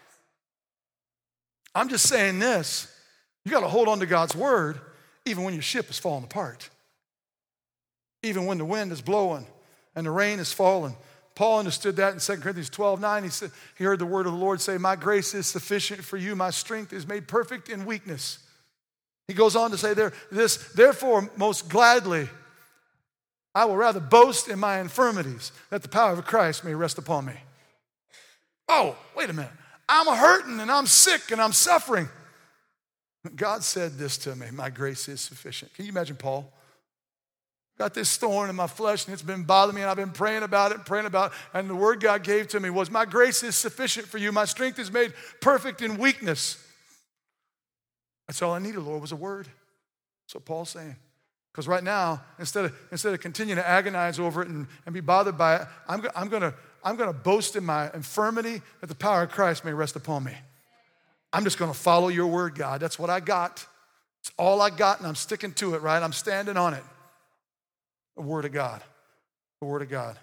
I'm just saying this, you got to hold on to God's word even when your ship is falling apart. Even when the wind is blowing and the rain is falling. Paul understood that in Second Corinthians twelve nine. He said, he heard the word of the Lord say, my grace is sufficient for you. My strength is made perfect in weakness. He goes on to say there, this, therefore, most gladly, I will rather boast in my infirmities, that the power of Christ may rest upon me. Oh, wait a minute. I'm hurting and I'm sick and I'm suffering. God said this to me, my grace is sufficient. Can you imagine Paul? Got this thorn in my flesh and it's been bothering me and I've been praying about it and praying about it. And the word God gave to me was, my grace is sufficient for you. My strength is made perfect in weakness. That's all I needed, Lord, was a word. That's what Paul's saying. Because right now, instead of, instead of continuing to agonize over it and, and be bothered by it, I'm, go, I'm going to I'm gonna boast in my infirmity that the power of Christ may rest upon me. I'm just going to follow your word, God. That's what I got. It's all I got, and I'm sticking to it, right? I'm standing on it. The word of God. The word of God.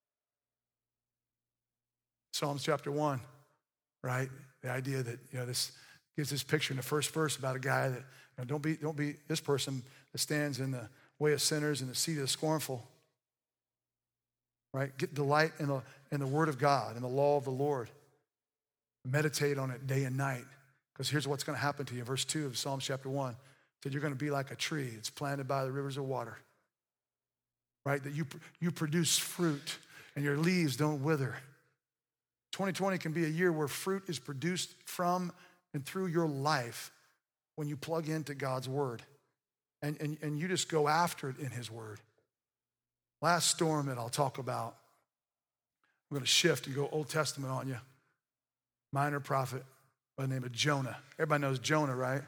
Psalms chapter one, right? The idea that, you know, this gives this picture in the first verse about a guy that, you know, don't be, don't be this person that stands in the way of sinners and the seat of the scornful. Right? Get delight in the, in the word of God, in the law of the Lord. Meditate on it day and night. Because here's what's going to happen to you. Verse two of Psalms chapter one said you're going to be like a tree that's planted by the rivers of water. Right? That you, you produce fruit and your leaves don't wither. twenty twenty can be a year where fruit is produced from and through your life when you plug into God's word. And, and, and you just go after it in his word. Last storm that I'll talk about, I'm going to shift and go Old Testament on you. Minor prophet by the name of Jonah. Everybody knows Jonah, right?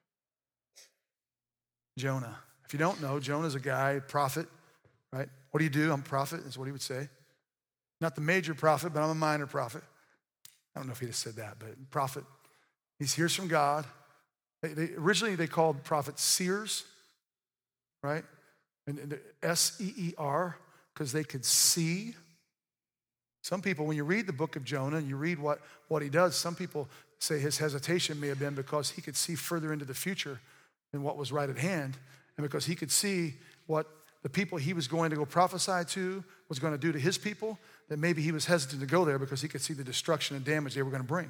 Jonah. If you don't know, Jonah's a guy, prophet, right? What do you do? I'm a prophet, is what he would say. Not the major prophet, but I'm a minor prophet. I don't know if he'd have said that, but prophet. He hears from God. They, they, originally, they called prophets seers, right? And, and S E E R, because they could see. Some people, when you read the book of Jonah and you read what, what he does, some people say his hesitation may have been because he could see further into the future than what was right at hand, and because he could see what the people he was going to go prophesy to was going to do to his people, that maybe he was hesitant to go there because he could see the destruction and damage they were going to bring.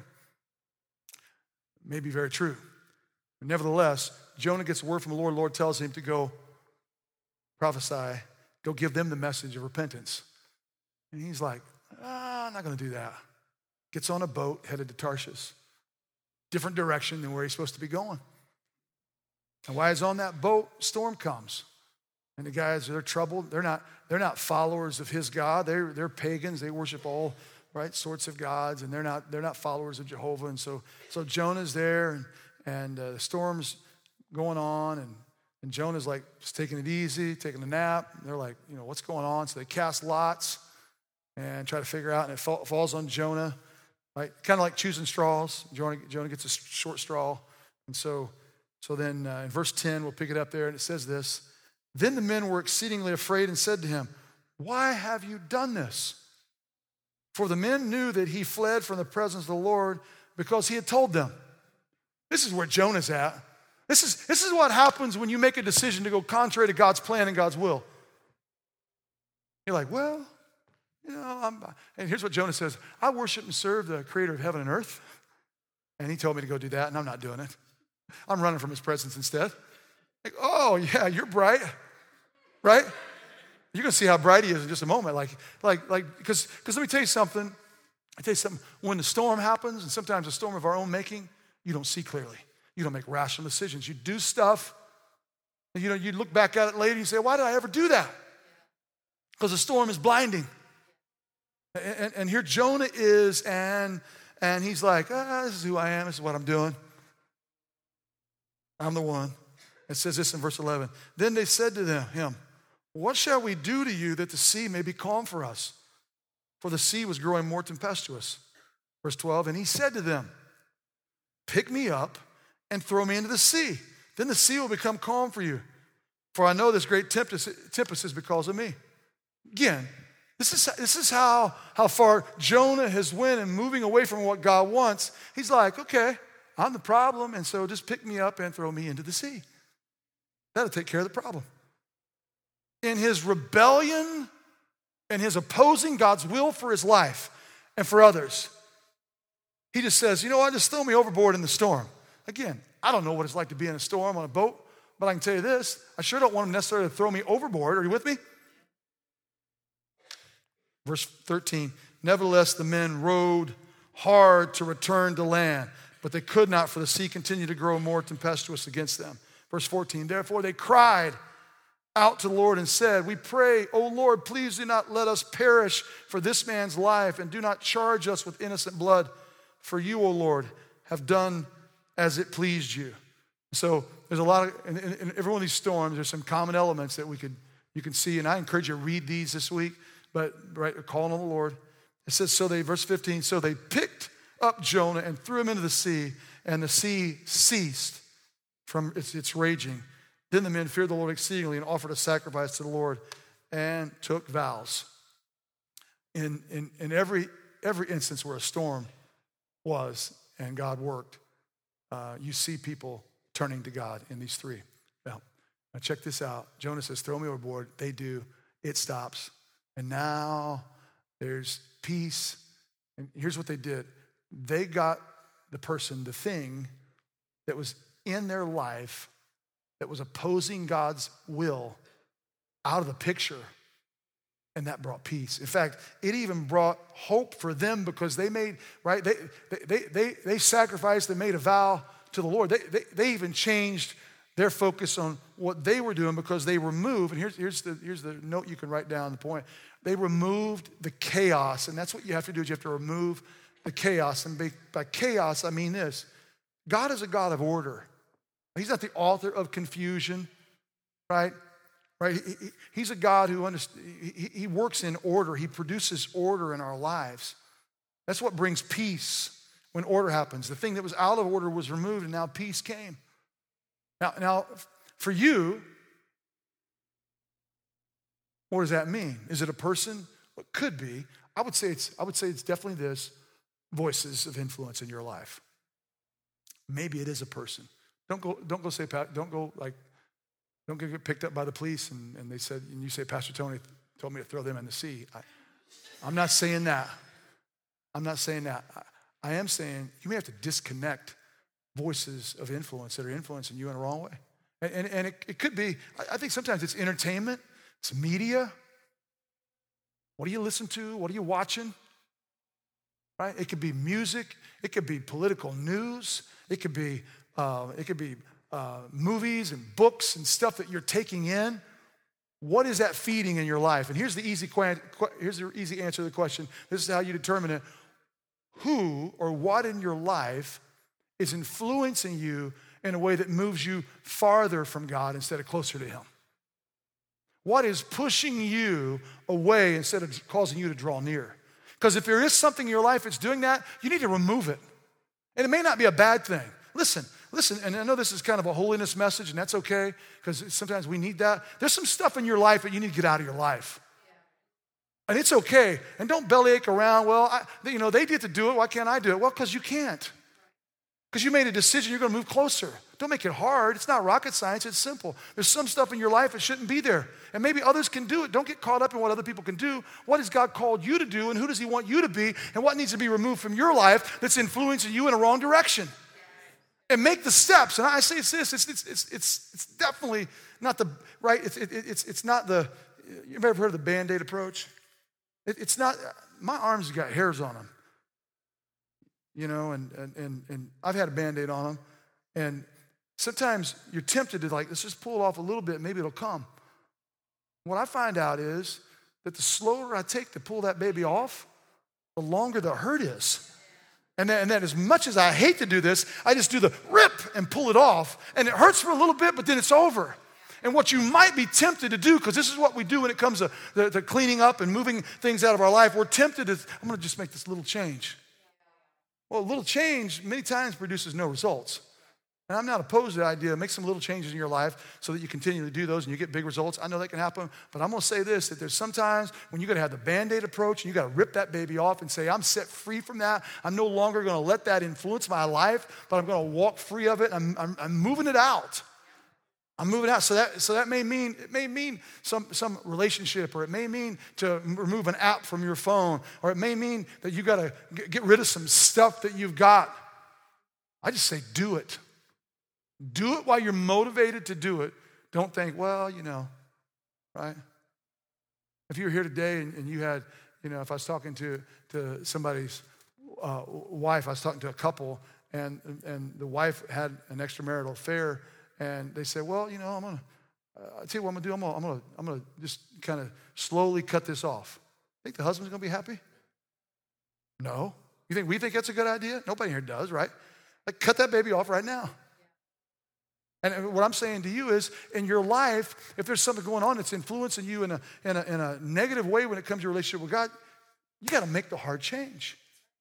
Maybe very true. But nevertheless, Jonah gets a word from the Lord. The Lord tells him to go prophesy, go give them the message of repentance. And he's like, ah, I'm not going to do that. Gets on a boat, headed to Tarshish. Different direction than where he's supposed to be going. And while he's on that boat, storm comes. And the guys, they're troubled. They're not, they're not followers of his God. They're, they're pagans. They worship all right sorts of gods, and they're not, they're not followers of Jehovah. And so, so Jonah's there, and, and uh, the storm's going on, and, and Jonah's like just taking it easy, taking a nap. And they're like, you know, what's going on? So they cast lots and try to figure out, and it fall, falls on Jonah, right? Kind of like choosing straws. Jonah, Jonah gets a short straw. And so, so then uh, in verse ten, we'll pick it up there, and it says this. Then the men were exceedingly afraid and said to him, why have you done this? For the men knew that he fled from the presence of the Lord because he had told them. This is where Jonah's at. This is, this is what happens when you make a decision to go contrary to God's plan and God's will. You're like, well, you know, I'm, and here's what Jonah says. I worship and serve the creator of heaven and earth. And he told me to go do that, and I'm not doing it. I'm running from his presence instead. Like, oh, yeah, you're bright. Right? You're going to see how bright he is in just a moment. Like, like, like, because, because let me tell you something. I tell you something. When the storm happens, and sometimes a storm of our own making, you don't see clearly. You don't make rational decisions. You do stuff, and you know, you look back at it later and you say, why did I ever do that? Because the storm is blinding. And, and, and here Jonah is, and, and he's like, ah, this is who I am. This is what I'm doing. I'm the one. It says this in verse eleven. Then they said to them, him, what shall we do to you that the sea may be calm for us? For the sea was growing more tempestuous. Verse twelve, and he said to them, pick me up and throw me into the sea. Then the sea will become calm for you. For I know this great tempest, tempest is because of me. Again, this is, this is how, how far Jonah has went and moving away from what God wants. He's like, okay, I'm the problem, and so just pick me up and throw me into the sea. That'll take care of the problem. In his rebellion and his opposing God's will for his life and for others, he just says, you know what, just throw me overboard in the storm. Again, I don't know what it's like to be in a storm on a boat, but I can tell you this, I sure don't want him necessarily to throw me overboard. Are you with me? Verse thirteen, nevertheless, the men rowed hard to return to land, but they could not, for the sea continued to grow more tempestuous against them. Verse fourteen, therefore they cried out to the Lord and said, we pray, O Lord, please do not let us perish for this man's life, and do not charge us with innocent blood, for you, O Lord, have done as it pleased you. So there's a lot of, in, in, in every one of these storms, there's some common elements that we could, you can see, and I encourage you to read these this week, but right, calling on the Lord. It says, so they, verse fifteen, so they picked up Jonah and threw him into the sea, and the sea ceased from its, its raging. Then the men feared the Lord exceedingly and offered a sacrifice to the Lord and took vows. In, in, in every, every instance where a storm was and God worked, uh, you see people turning to God in these three. Now, now, check this out. Jonah says, throw me overboard. They do. It stops. And now there's peace. And here's what they did. They got the person, the thing that was in their life that was opposing God's will out of the picture, and that brought peace. In fact, it even brought hope for them because they made, right, they they they they sacrificed, they made a vow to the Lord. They, they, they even changed their focus on what they were doing because they removed, and here's, here's, the, here's the note you can write down, the point. They removed the chaos, and that's what you have to do is you have to remove the chaos. And by, by chaos, I mean this. God is a God of order. He's not the author of confusion, right? Right? He, he, he's a God who understands, he, he works in order. He produces order in our lives. That's what brings peace when order happens. The thing that was out of order was removed, and now peace came. Now, now for you, what does that mean? Is it a person? Well, it could be. I would say it's, I would say it's definitely this, voices of influence in your life. Maybe it is a person. Don't go, don't go say, don't go like, don't get picked up by the police and, and they said, and you say, Pastor Tony told me to throw them in the sea. I, I'm not saying that. I'm not saying that. I, I am saying you may have to disconnect voices of influence that are influencing you in a wrong way. And, and, and it, it could be, I, I think sometimes it's entertainment, it's media. What do you listen to? What are you watching? Right? It could be music. It could be political news. It could be Uh, it could be uh, movies and books and stuff that you're taking in. What is that feeding in your life? And here's the easy qu- here's the easy answer to the question. This is how you determine it. Who or what in your life is influencing you in a way that moves you farther from God instead of closer to Him? What is pushing you away instead of causing you to draw near? Because if there is something in your life that's doing that, you need to remove it. And it may not be a bad thing. Listen, listen, and I know this is kind of a holiness message, and that's okay, because sometimes we need that. There's some stuff in your life that you need to get out of your life. Yeah. And it's okay. And don't bellyache around, well, I, you know, they get to do it, why can't I do it? Well, because you can't. Because you made a decision, you're going to move closer. Don't make it hard. It's not rocket science, it's simple. There's some stuff in your life that shouldn't be there. And maybe others can do it. Don't get caught up in what other people can do. What has God called you to do, and who does He want you to be, and what needs to be removed from your life that's influencing you in a wrong direction? And make the steps. And I say it's this, it's, it's, it's, it's, it's definitely not the, right, it's, it, it's, it's not the, you've ever heard of the Band-Aid approach? It, it's not, my arms have got hairs on them. You know, and, and, and, and I've had a Band-Aid on them. And sometimes you're tempted to like, let's just pull it off a little bit, maybe it'll come. What I find out is that the slower I take to pull that baby off, the longer the hurt is. And then, and then as much as I hate to do this, I just do the rip and pull it off. And it hurts for a little bit, but then it's over. And what you might be tempted to do, because this is what we do when it comes to the, the cleaning up and moving things out of our life, we're tempted to, I'm going to just make this little change. Well, a little change many times produces no results. And I'm not opposed to the idea. Make some little changes in your life so that you continue to do those and you get big results. I know that can happen, but I'm going to say this, that there's sometimes when you're going to have the Band-Aid approach and you got to rip that baby off and say, I'm set free from that. I'm no longer going to let that influence my life, but I'm going to walk free of it. I'm, I'm, I'm moving it out. I'm moving out. So that, so that may mean, it may mean some, some relationship, or it may mean to remove an app from your phone, or it may mean that you got to get rid of some stuff that you've got. I just say do it. Do it while you're motivated to do it. Don't think, well, you know, right? If you were here today and, and you had, you know, if I was talking to, to somebody's uh, wife, I was talking to a couple, and, and the wife had an extramarital affair, and they said, well, you know, I'm going to, uh, I'll tell you what I'm going to do. I'm going to, I'm going to, I'm going to just kind of slowly cut this off. Think the husband's going to be happy? No. You think we think that's a good idea? Nobody here does, right? Like, cut that baby off right now. And what I'm saying to you is, in your life, if there's something going on that's influencing you in a, in a, in a negative way when it comes to your relationship with God, you got to make the hard change.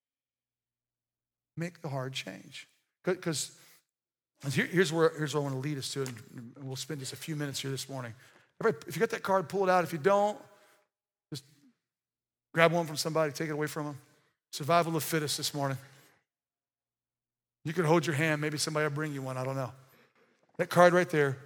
Make the hard change. Because here, here's, where, here's where I want to lead us to, and we'll spend just a few minutes here this morning. Everybody, if you got that card, pull it out. If you don't, just grab one from somebody, take it away from them. Survival of the fittest this morning. You could hold your hand. Maybe somebody will bring you one. I don't know. That card right there,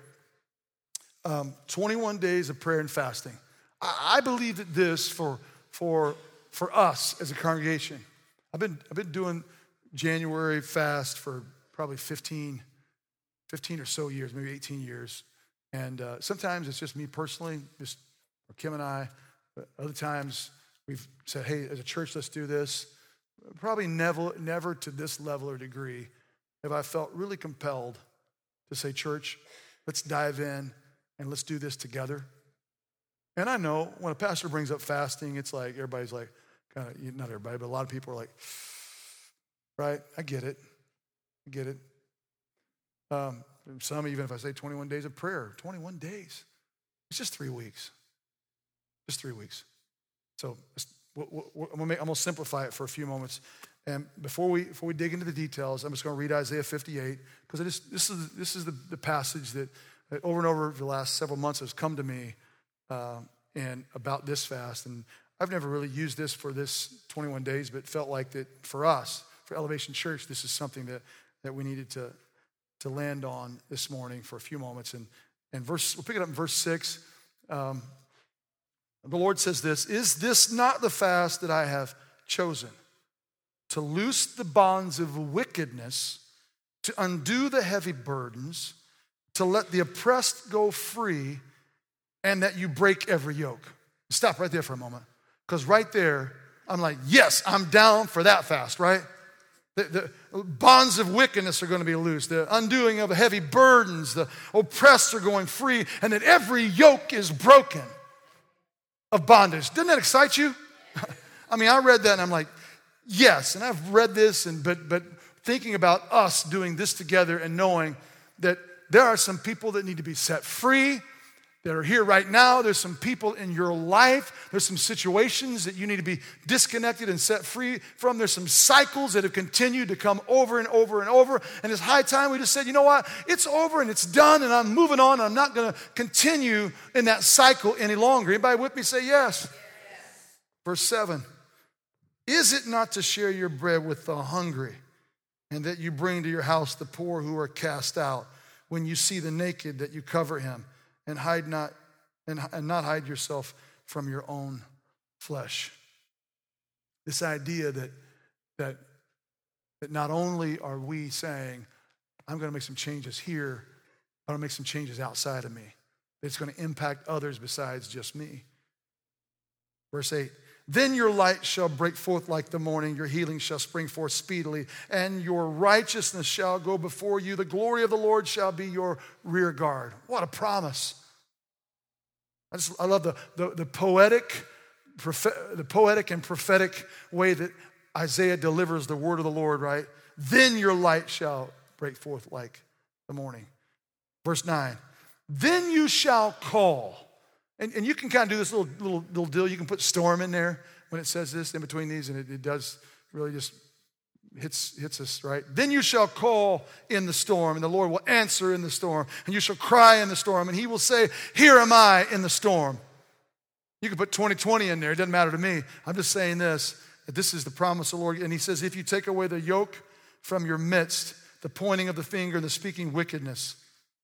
um, twenty-one days of prayer and fasting. I, I believe that this for, for, for us as a congregation, I've been, I've been doing January fast for probably fifteen, fifteen or so years, maybe eighteen years. And uh, sometimes it's just me personally, just or Kim and I. But other times we've said, hey, as a church, let's do this. Probably never, never to this level or degree have I felt really compelled to say, church, let's dive in and let's do this together. And I know when a pastor brings up fasting, it's like everybody's like, kind of, not everybody, but a lot of people are like, right? I get it. I get it. Um, some, even if I say twenty-one days of prayer, twenty-one days, it's just three weeks. Just three weeks. So I'm going to simplify it for a few moments. And before we before we dig into the details, I'm just going to read Isaiah fifty-eight, because this is this is the, the passage that, that over and over the last several months has come to me uh, and about this fast. And I've never really used this for this twenty-one days, but felt like that for us, for Elevation Church, this is something that, that we needed to, to land on this morning for a few moments. And, and verse, we'll pick it up in verse six. Um, the Lord says this, is this not the fast that I have chosen? To loose the bonds of wickedness, to undo the heavy burdens, to let the oppressed go free, and that you break every yoke. Stop right there for a moment. Because right there, I'm like, yes, I'm down for that fast, right? The, the bonds of wickedness are going to be loosed. The undoing of heavy burdens, the oppressed are going free, and that every yoke is broken of bondage. Doesn't that excite you? I mean, I read that and I'm like, yes, and I've read this, and but but thinking about us doing this together and knowing that there are some people that need to be set free that are here right now. There's some people in your life. There's some situations that you need to be disconnected and set free from. There's some cycles that have continued to come over and over and over. And it's high time we just said, you know what? It's over and it's done, and I'm moving on, and I'm not going to continue in that cycle any longer. Anybody with me say yes? Yes. Verse seven. Is it not to share your bread with the hungry, and that you bring to your house the poor who are cast out? When you see the naked, that you cover him, and hide not and, and not hide yourself from your own flesh. This idea that that that not only are we saying, I'm going to make some changes here, but I'm going to make some changes outside of me. It's going to impact others besides just me. Verse eight. Then your light shall break forth like the morning, your healing shall spring forth speedily, and your righteousness shall go before you. The glory of the Lord shall be your rear guard. What a promise. I just I love the, the, the poetic, the poetic and prophetic way that Isaiah delivers the word of the Lord, right? Then your light shall break forth like the morning. Verse nine. Then you shall call. And, and you can kind of do this little, little little deal. You can put storm in there when it says this in between these, and it, it does really just hits, hits us, right? Then you shall call in the storm, and the Lord will answer in the storm. And you shall cry in the storm, and he will say, here am I in the storm. You can put twenty twenty in there. It doesn't matter to me. I'm just saying this, that this is the promise of the Lord. And he says, if you take away the yoke from your midst, the pointing of the finger and the speaking wickedness,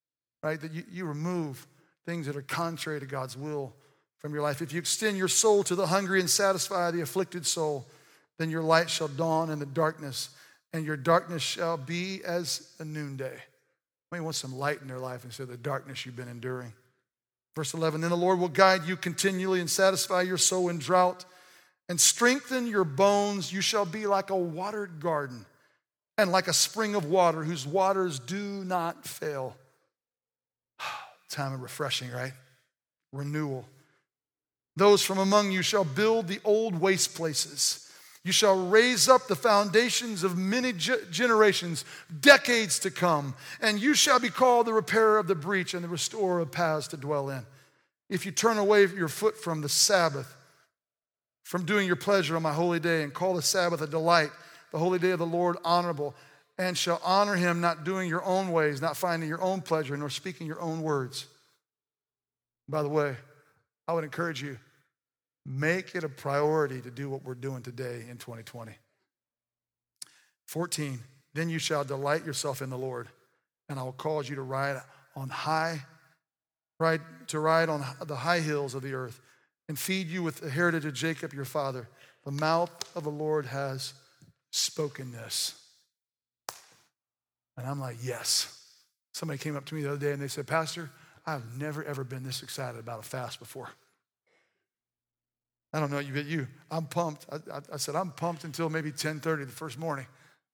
right? That you, you remove things that are contrary to God's will from your life. If you extend your soul to the hungry and satisfy the afflicted soul, then your light shall dawn in the darkness, and your darkness shall be as a noonday. I want some light in their life instead of the darkness you've been enduring. Verse eleven, then the Lord will guide you continually and satisfy your soul in drought and strengthen your bones. You shall be like a watered garden and like a spring of water whose waters do not fail. Time of refreshing, right? Renewal. Those from among you shall build the old waste places. You shall raise up the foundations of many ge- generations, decades to come, and you shall be called the repairer of the breach and the restorer of paths to dwell in. If you turn away your foot from the Sabbath, from doing your pleasure on my holy day, and call the Sabbath a delight, the holy day of the Lord honorable, and shall honor him, not doing your own ways, not finding your own pleasure, nor speaking your own words. By the way, I would encourage you, make it a priority to do what we're doing today in twenty twenty. fourteen, then you shall delight yourself in the Lord, and I will cause you to ride on high, ride, to ride on the high hills of the earth, and feed you with the heritage of Jacob your father. The mouth of the Lord has spoken this. And I'm like, yes. Somebody came up to me the other day and they said, Pastor, I've never ever been this excited about a fast before. I don't know you, you. I'm pumped. I, I, I said, I'm pumped until maybe ten thirty the first morning.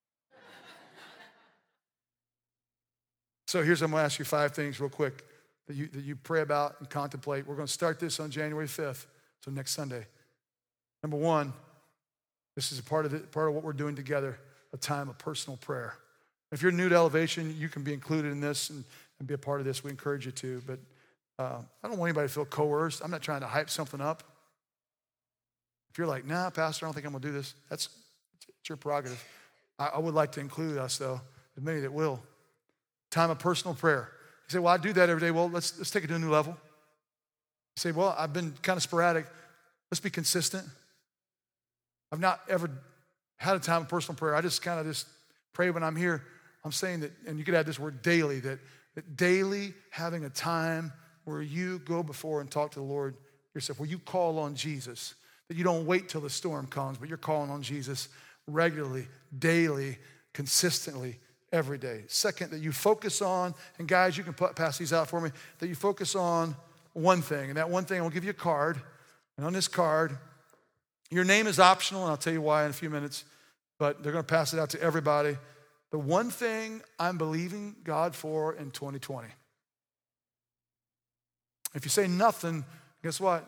So here's, I'm going to ask you five things real quick that you, that you pray about and contemplate. We're going to start this on January fifth, so next Sunday. Number one, this is a part of, it, part of what we're doing together, a time of personal prayer. If you're new to Elevation, you can be included in this and, and be a part of this. We encourage you to, but uh, I don't want anybody to feel coerced. I'm not trying to hype something up. If you're like, nah, Pastor, I don't think I'm going to do this, that's it's your prerogative. I, I would like to include us, though, as many that will. Time of personal prayer. You say, well, I do that every day. Well, let's, let's take it to a new level. You say, well, I've been kind of sporadic. Let's be consistent. I've not ever had a time of personal prayer. I just kind of just pray when I'm here. I'm saying that, and you could add this word daily, that, that daily having a time where you go before and talk to the Lord yourself, where you call on Jesus. That you don't wait till the storm comes, but you're calling on Jesus regularly, daily, consistently, every day. Second, that you focus on, and guys, you can put, pass these out for me, that you focus on one thing. And that one thing, I'll give you a card. And on this card, your name is optional, and I'll tell you why in a few minutes, but they're going to pass it out to everybody. The one thing I'm believing God for in twenty twenty. If you say nothing, guess what?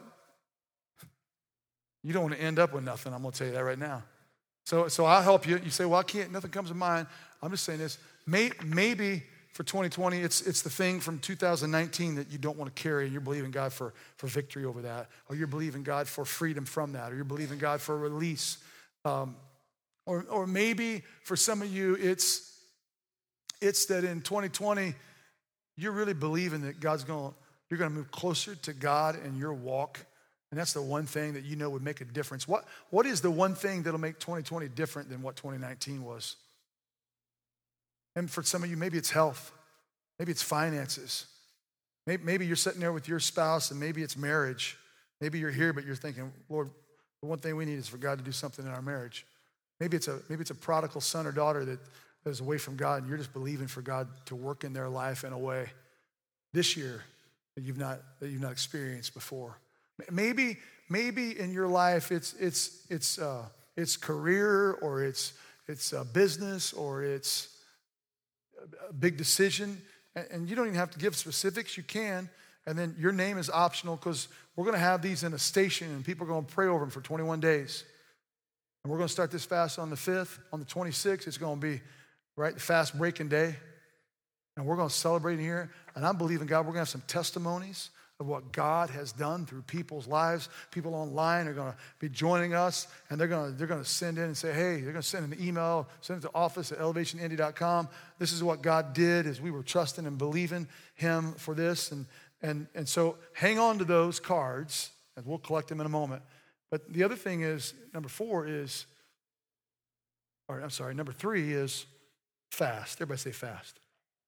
You don't want to end up with nothing. I'm going to tell you that right now. So, so I'll help you. You say, well, I can't, nothing comes to mind. I'm just saying this. May, maybe for twenty twenty, it's, it's the thing from two thousand nineteen that you don't want to carry, and you're believing God for, for victory over that, or you're believing God for freedom from that, or you're believing God for release. Um, or, or maybe for some of you, it's, it's that in twenty twenty, you're really believing that God's going to, you're going to move closer to God in your walk. And that's the one thing that you know would make a difference. What, what is the one thing that'll make twenty twenty different than what twenty nineteen was? And for some of you, maybe it's health. Maybe it's finances. Maybe, maybe you're sitting there with your spouse, and maybe it's marriage. Maybe you're here, but you're thinking, Lord, the one thing we need is for God to do something in our marriage. Maybe it's a, maybe it's a prodigal son or daughter that, that is away from God, and you're just believing for God to work in their life in a way this year that you've not, that you've not experienced before. Maybe, maybe in your life it's it's it's uh, it's career, or it's it's a business, or it's a big decision, and, and you don't even have to give specifics. You can, and then your name is optional, because we're going to have these in a station, and people are going to pray over them for twenty-one days, and we're going to start this fast on the fifth. On the twenty-sixth, it's going to be right the fast breaking day, and we're going to celebrate here. And I'm believing God, we're going to have some testimonies of what God has done through people's lives. People online are going to be joining us, and they're going to they're going to send in and say, hey, they're going to send an email, send it to office at elevation indy dot com. This is what God did as we were trusting and believing him for this. And, and, and so hang on to those cards, and we'll collect them in a moment. But the other thing is, number four is, or I'm sorry, number three is fast. Everybody say fast.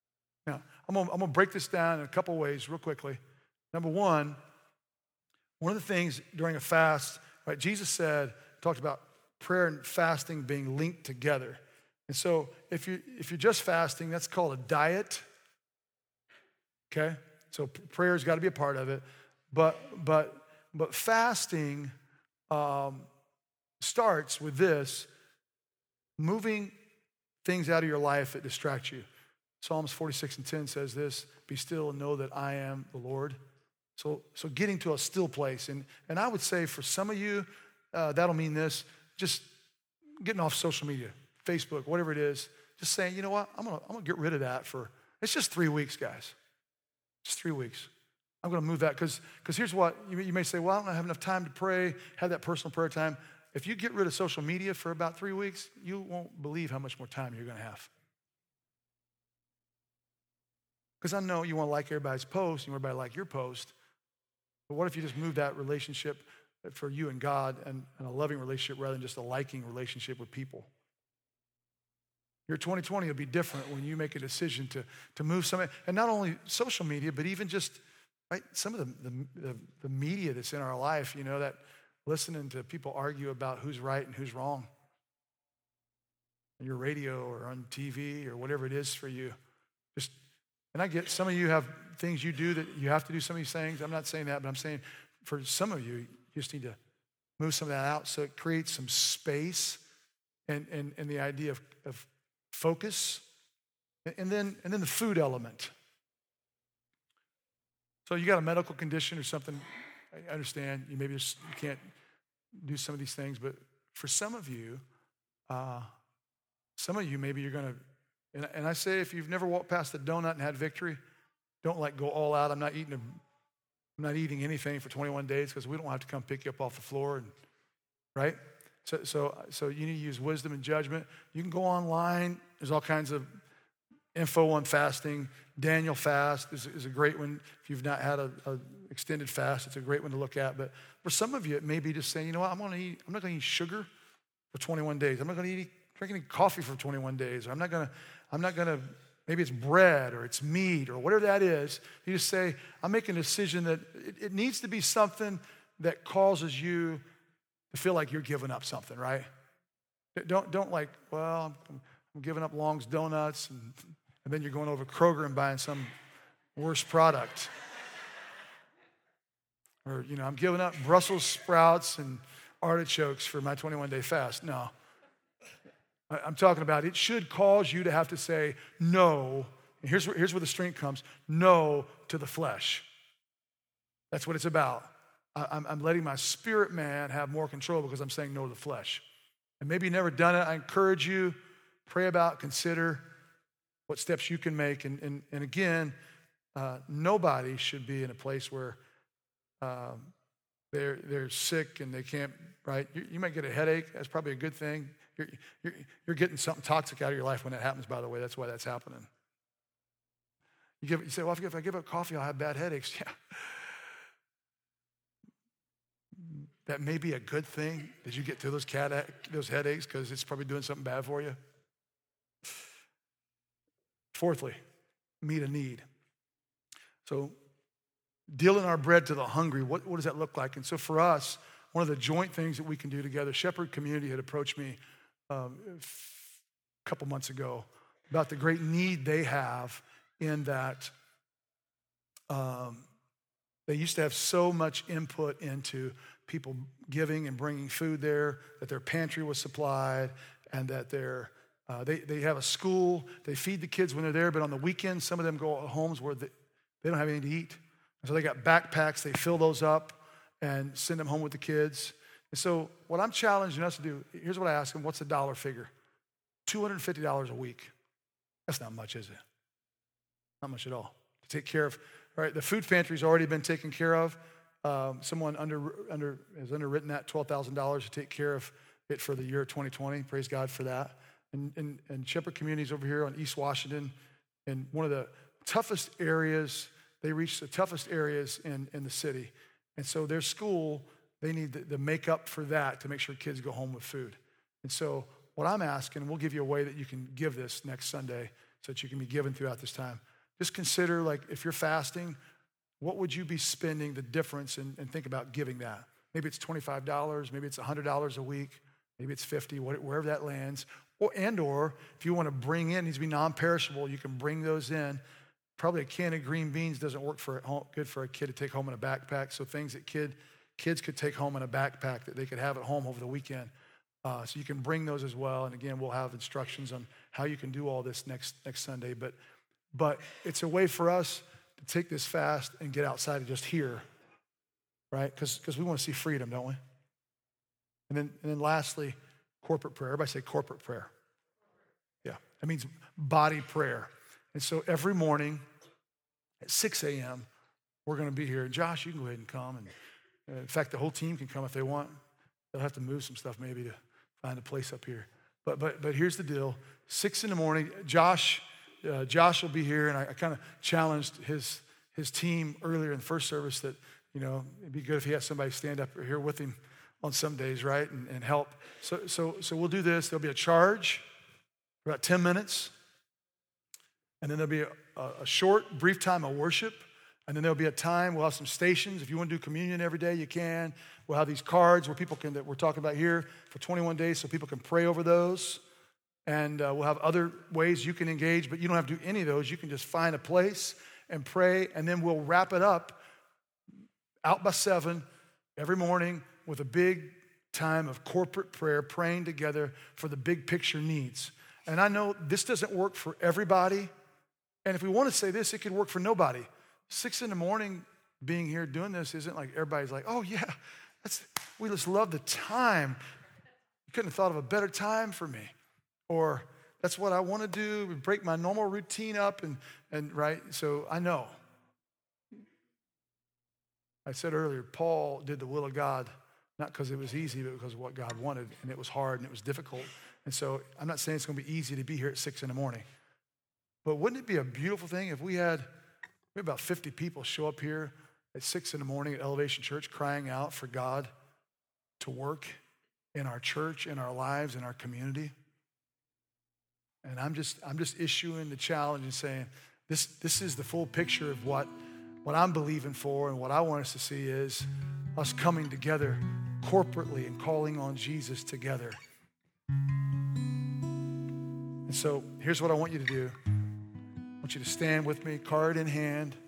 Now, I'm gonna, I'm gonna break this down in a couple ways real quickly. Number one, one of the things during a fast, right, Jesus said, talked about prayer and fasting being linked together. And so if you if you're just fasting, that's called a diet. Okay? So prayer's got to be a part of it. But but but fasting um, starts with this, moving things out of your life that distract you. Psalms forty-six and ten says this, be still and know that I am the Lord. So, so getting to a still place. And, and I would say for some of you, uh, that'll mean this, just getting off social media, Facebook, whatever it is, just saying, you know what, I'm gonna, I'm gonna get rid of that for, it's just three weeks, guys. Just three weeks. I'm gonna move that, because because here's what, you, you may say, well, I don't have enough time to pray, have that personal prayer time. If you get rid of social media for about three weeks, you won't believe how much more time you're gonna have. Because I know you want to like everybody's post, you want everybody to like your post. But what if you just move that relationship for you and God and, and a loving relationship rather than just a liking relationship with people? Your twenty twenty will be different when you make a decision to, to move something. And not only social media, but even just right, some of the, the, the, the media that's in our life, you know, that listening to people argue about who's right and who's wrong. On your radio or on T V or whatever it is for you. Just And I get some of you have things you do that you have to do some of these things. I'm not saying that, but I'm saying for some of you, you just need to move some of that out so it creates some space and, and, and the idea of, of focus. And then, and then the food element. So you got a medical condition or something, I understand. You maybe just you can't do some of these things, but for some of you, uh, some of you maybe you're going to, And, and I say, if you've never walked past the donut and had victory, don't like go all out. I'm not eating, a, I'm not eating anything for twenty-one days because we don't have to come pick you up off the floor, and right? So, so, so you need to use wisdom and judgment. You can go online. There's all kinds of info on fasting. Daniel fast is, is a great one. If you've not had a, a extended fast, it's a great one to look at. But for some of you, it may be just saying, you know what, I'm gonna eat. I'm not going to eat sugar for twenty-one days. I'm not going to eat drinking coffee for twenty-one days. Or I'm not going to. I'm not going to, maybe it's bread or it's meat or whatever that is. You just say, I'm making a decision that it, it needs to be something that causes you to feel like you're giving up something, right? Don't, don't like, well, I'm, I'm giving up Long's Donuts, and, and then you're going over Kroger and buying some worse product. Or, you know, I'm giving up Brussels sprouts and artichokes for my twenty-one day fast. No. I'm talking about it should cause you to have to say no. And here's where, here's where the strength comes. No to the flesh. That's what it's about. I, I'm, I'm letting my spirit man have more control because I'm saying no to the flesh. And maybe you've never done it. I encourage you, pray about, consider what steps you can make. And, and, and again, uh, nobody should be in a place where um, they're, they're sick and they can't, right? You, you might get a headache. That's probably a good thing. You're, you're, you're getting something toxic out of your life when that happens, by the way. That's why that's happening. You, give, you say, well, if I give up coffee, I'll have bad headaches. Yeah. That may be a good thing that you get through those, cat, those headaches because it's probably doing something bad for you. Fourthly, meet a need. So dealing our bread to the hungry, what, what does that look like? And so for us, one of the joint things that we can do together, Shepherd Community had approached me Um, a couple months ago about the great need they have in that um, they used to have so much input into people giving and bringing food there, that their pantry was supplied, and that their, uh, they, they have a school, they feed the kids when they're there, but on the weekends, some of them go to homes where they, they don't have anything to eat. And so they got backpacks, they fill those up and send them home with the kids. And so what I'm challenging us to do, here's what I ask them, what's the dollar figure? two hundred fifty dollars a week. That's not much, is it? Not much at all. To take care of, right? The food pantry's already been taken care of. Um, someone under, under has underwritten that twelve thousand dollars to take care of it for the year twenty twenty. Praise God for that. And, and, and Shepherd Community's over here on East Washington, in one of the toughest areas. They reach the toughest areas in, in the city. And so their school, they need the, the make up for that to make sure kids go home with food. And so what I'm asking, and we'll give you a way that you can give this next Sunday so that you can be given throughout this time. just consider, like, if you're fasting, what would you be spending the difference and, and think about giving that? Maybe it's twenty-five dollars, maybe it's one hundred dollars a week, maybe it's fifty dollars, wherever that lands. Or, and or if you want to bring in, needs to be non-perishable, you can bring those in. Probably a can of green beans doesn't work for good for a kid to take home in a backpack. So things that kid kids could take home in a backpack that they could have at home over the weekend. Uh, so you can bring those as well. And again, we'll have instructions on how you can do all this next next Sunday. But but it's a way for us to take this fast and get outside of just here, right? Because because we want to see freedom, don't we? And then and then lastly, corporate prayer. Everybody say corporate prayer. Yeah, that means body prayer. And so every morning at six a.m., we're going to be here. And Josh, you can go ahead and come. And uh, in fact, the whole team can come if they want. They'll have to move some stuff maybe to find a place up here. But but but here's the deal. Six in the morning, Josh uh, Josh will be here. And I, I kind of challenged his his team earlier in the first service that, you know, it'd be good if he had somebody stand up here with him on some days, right, and, and help. So so so we'll do this. There'll be a charge for about ten minutes. And then there'll be a, a short, brief time of worship. And then there'll be a time, we'll have some stations. If you want to do communion every day, you can. We'll have these cards where people can, that we're talking about here for twenty-one days, so people can pray over those. And uh, we'll have other ways you can engage, but you don't have to do any of those. You can just find a place and pray, and then we'll wrap it up out by seven every morning with a big time of corporate prayer, praying together for the big picture needs. And I know this doesn't work for everybody. And if we want to say this, it could work for nobody. Six in the morning being here doing this isn't like everybody's like, oh yeah, that's, we just love the time. You couldn't have thought of a better time for me. Or that's what I want to do, break my normal routine up and, and right? So I know. I said earlier, Paul did the will of God, not because it was easy, but because of what God wanted. And it was hard and it was difficult. And so I'm not saying it's going to be easy to be here at six in the morning. But wouldn't it be a beautiful thing if we had, we had about fifty people show up here at six in the morning at Elevation Church crying out for God to work in our church, in our lives, in our community? And I'm just I'm just issuing the challenge and saying, this, this is the full picture of what, what I'm believing for, and what I want us to see is us coming together corporately and calling on Jesus together. And so here's what I want you to do. I want you to stand with me, card in hand.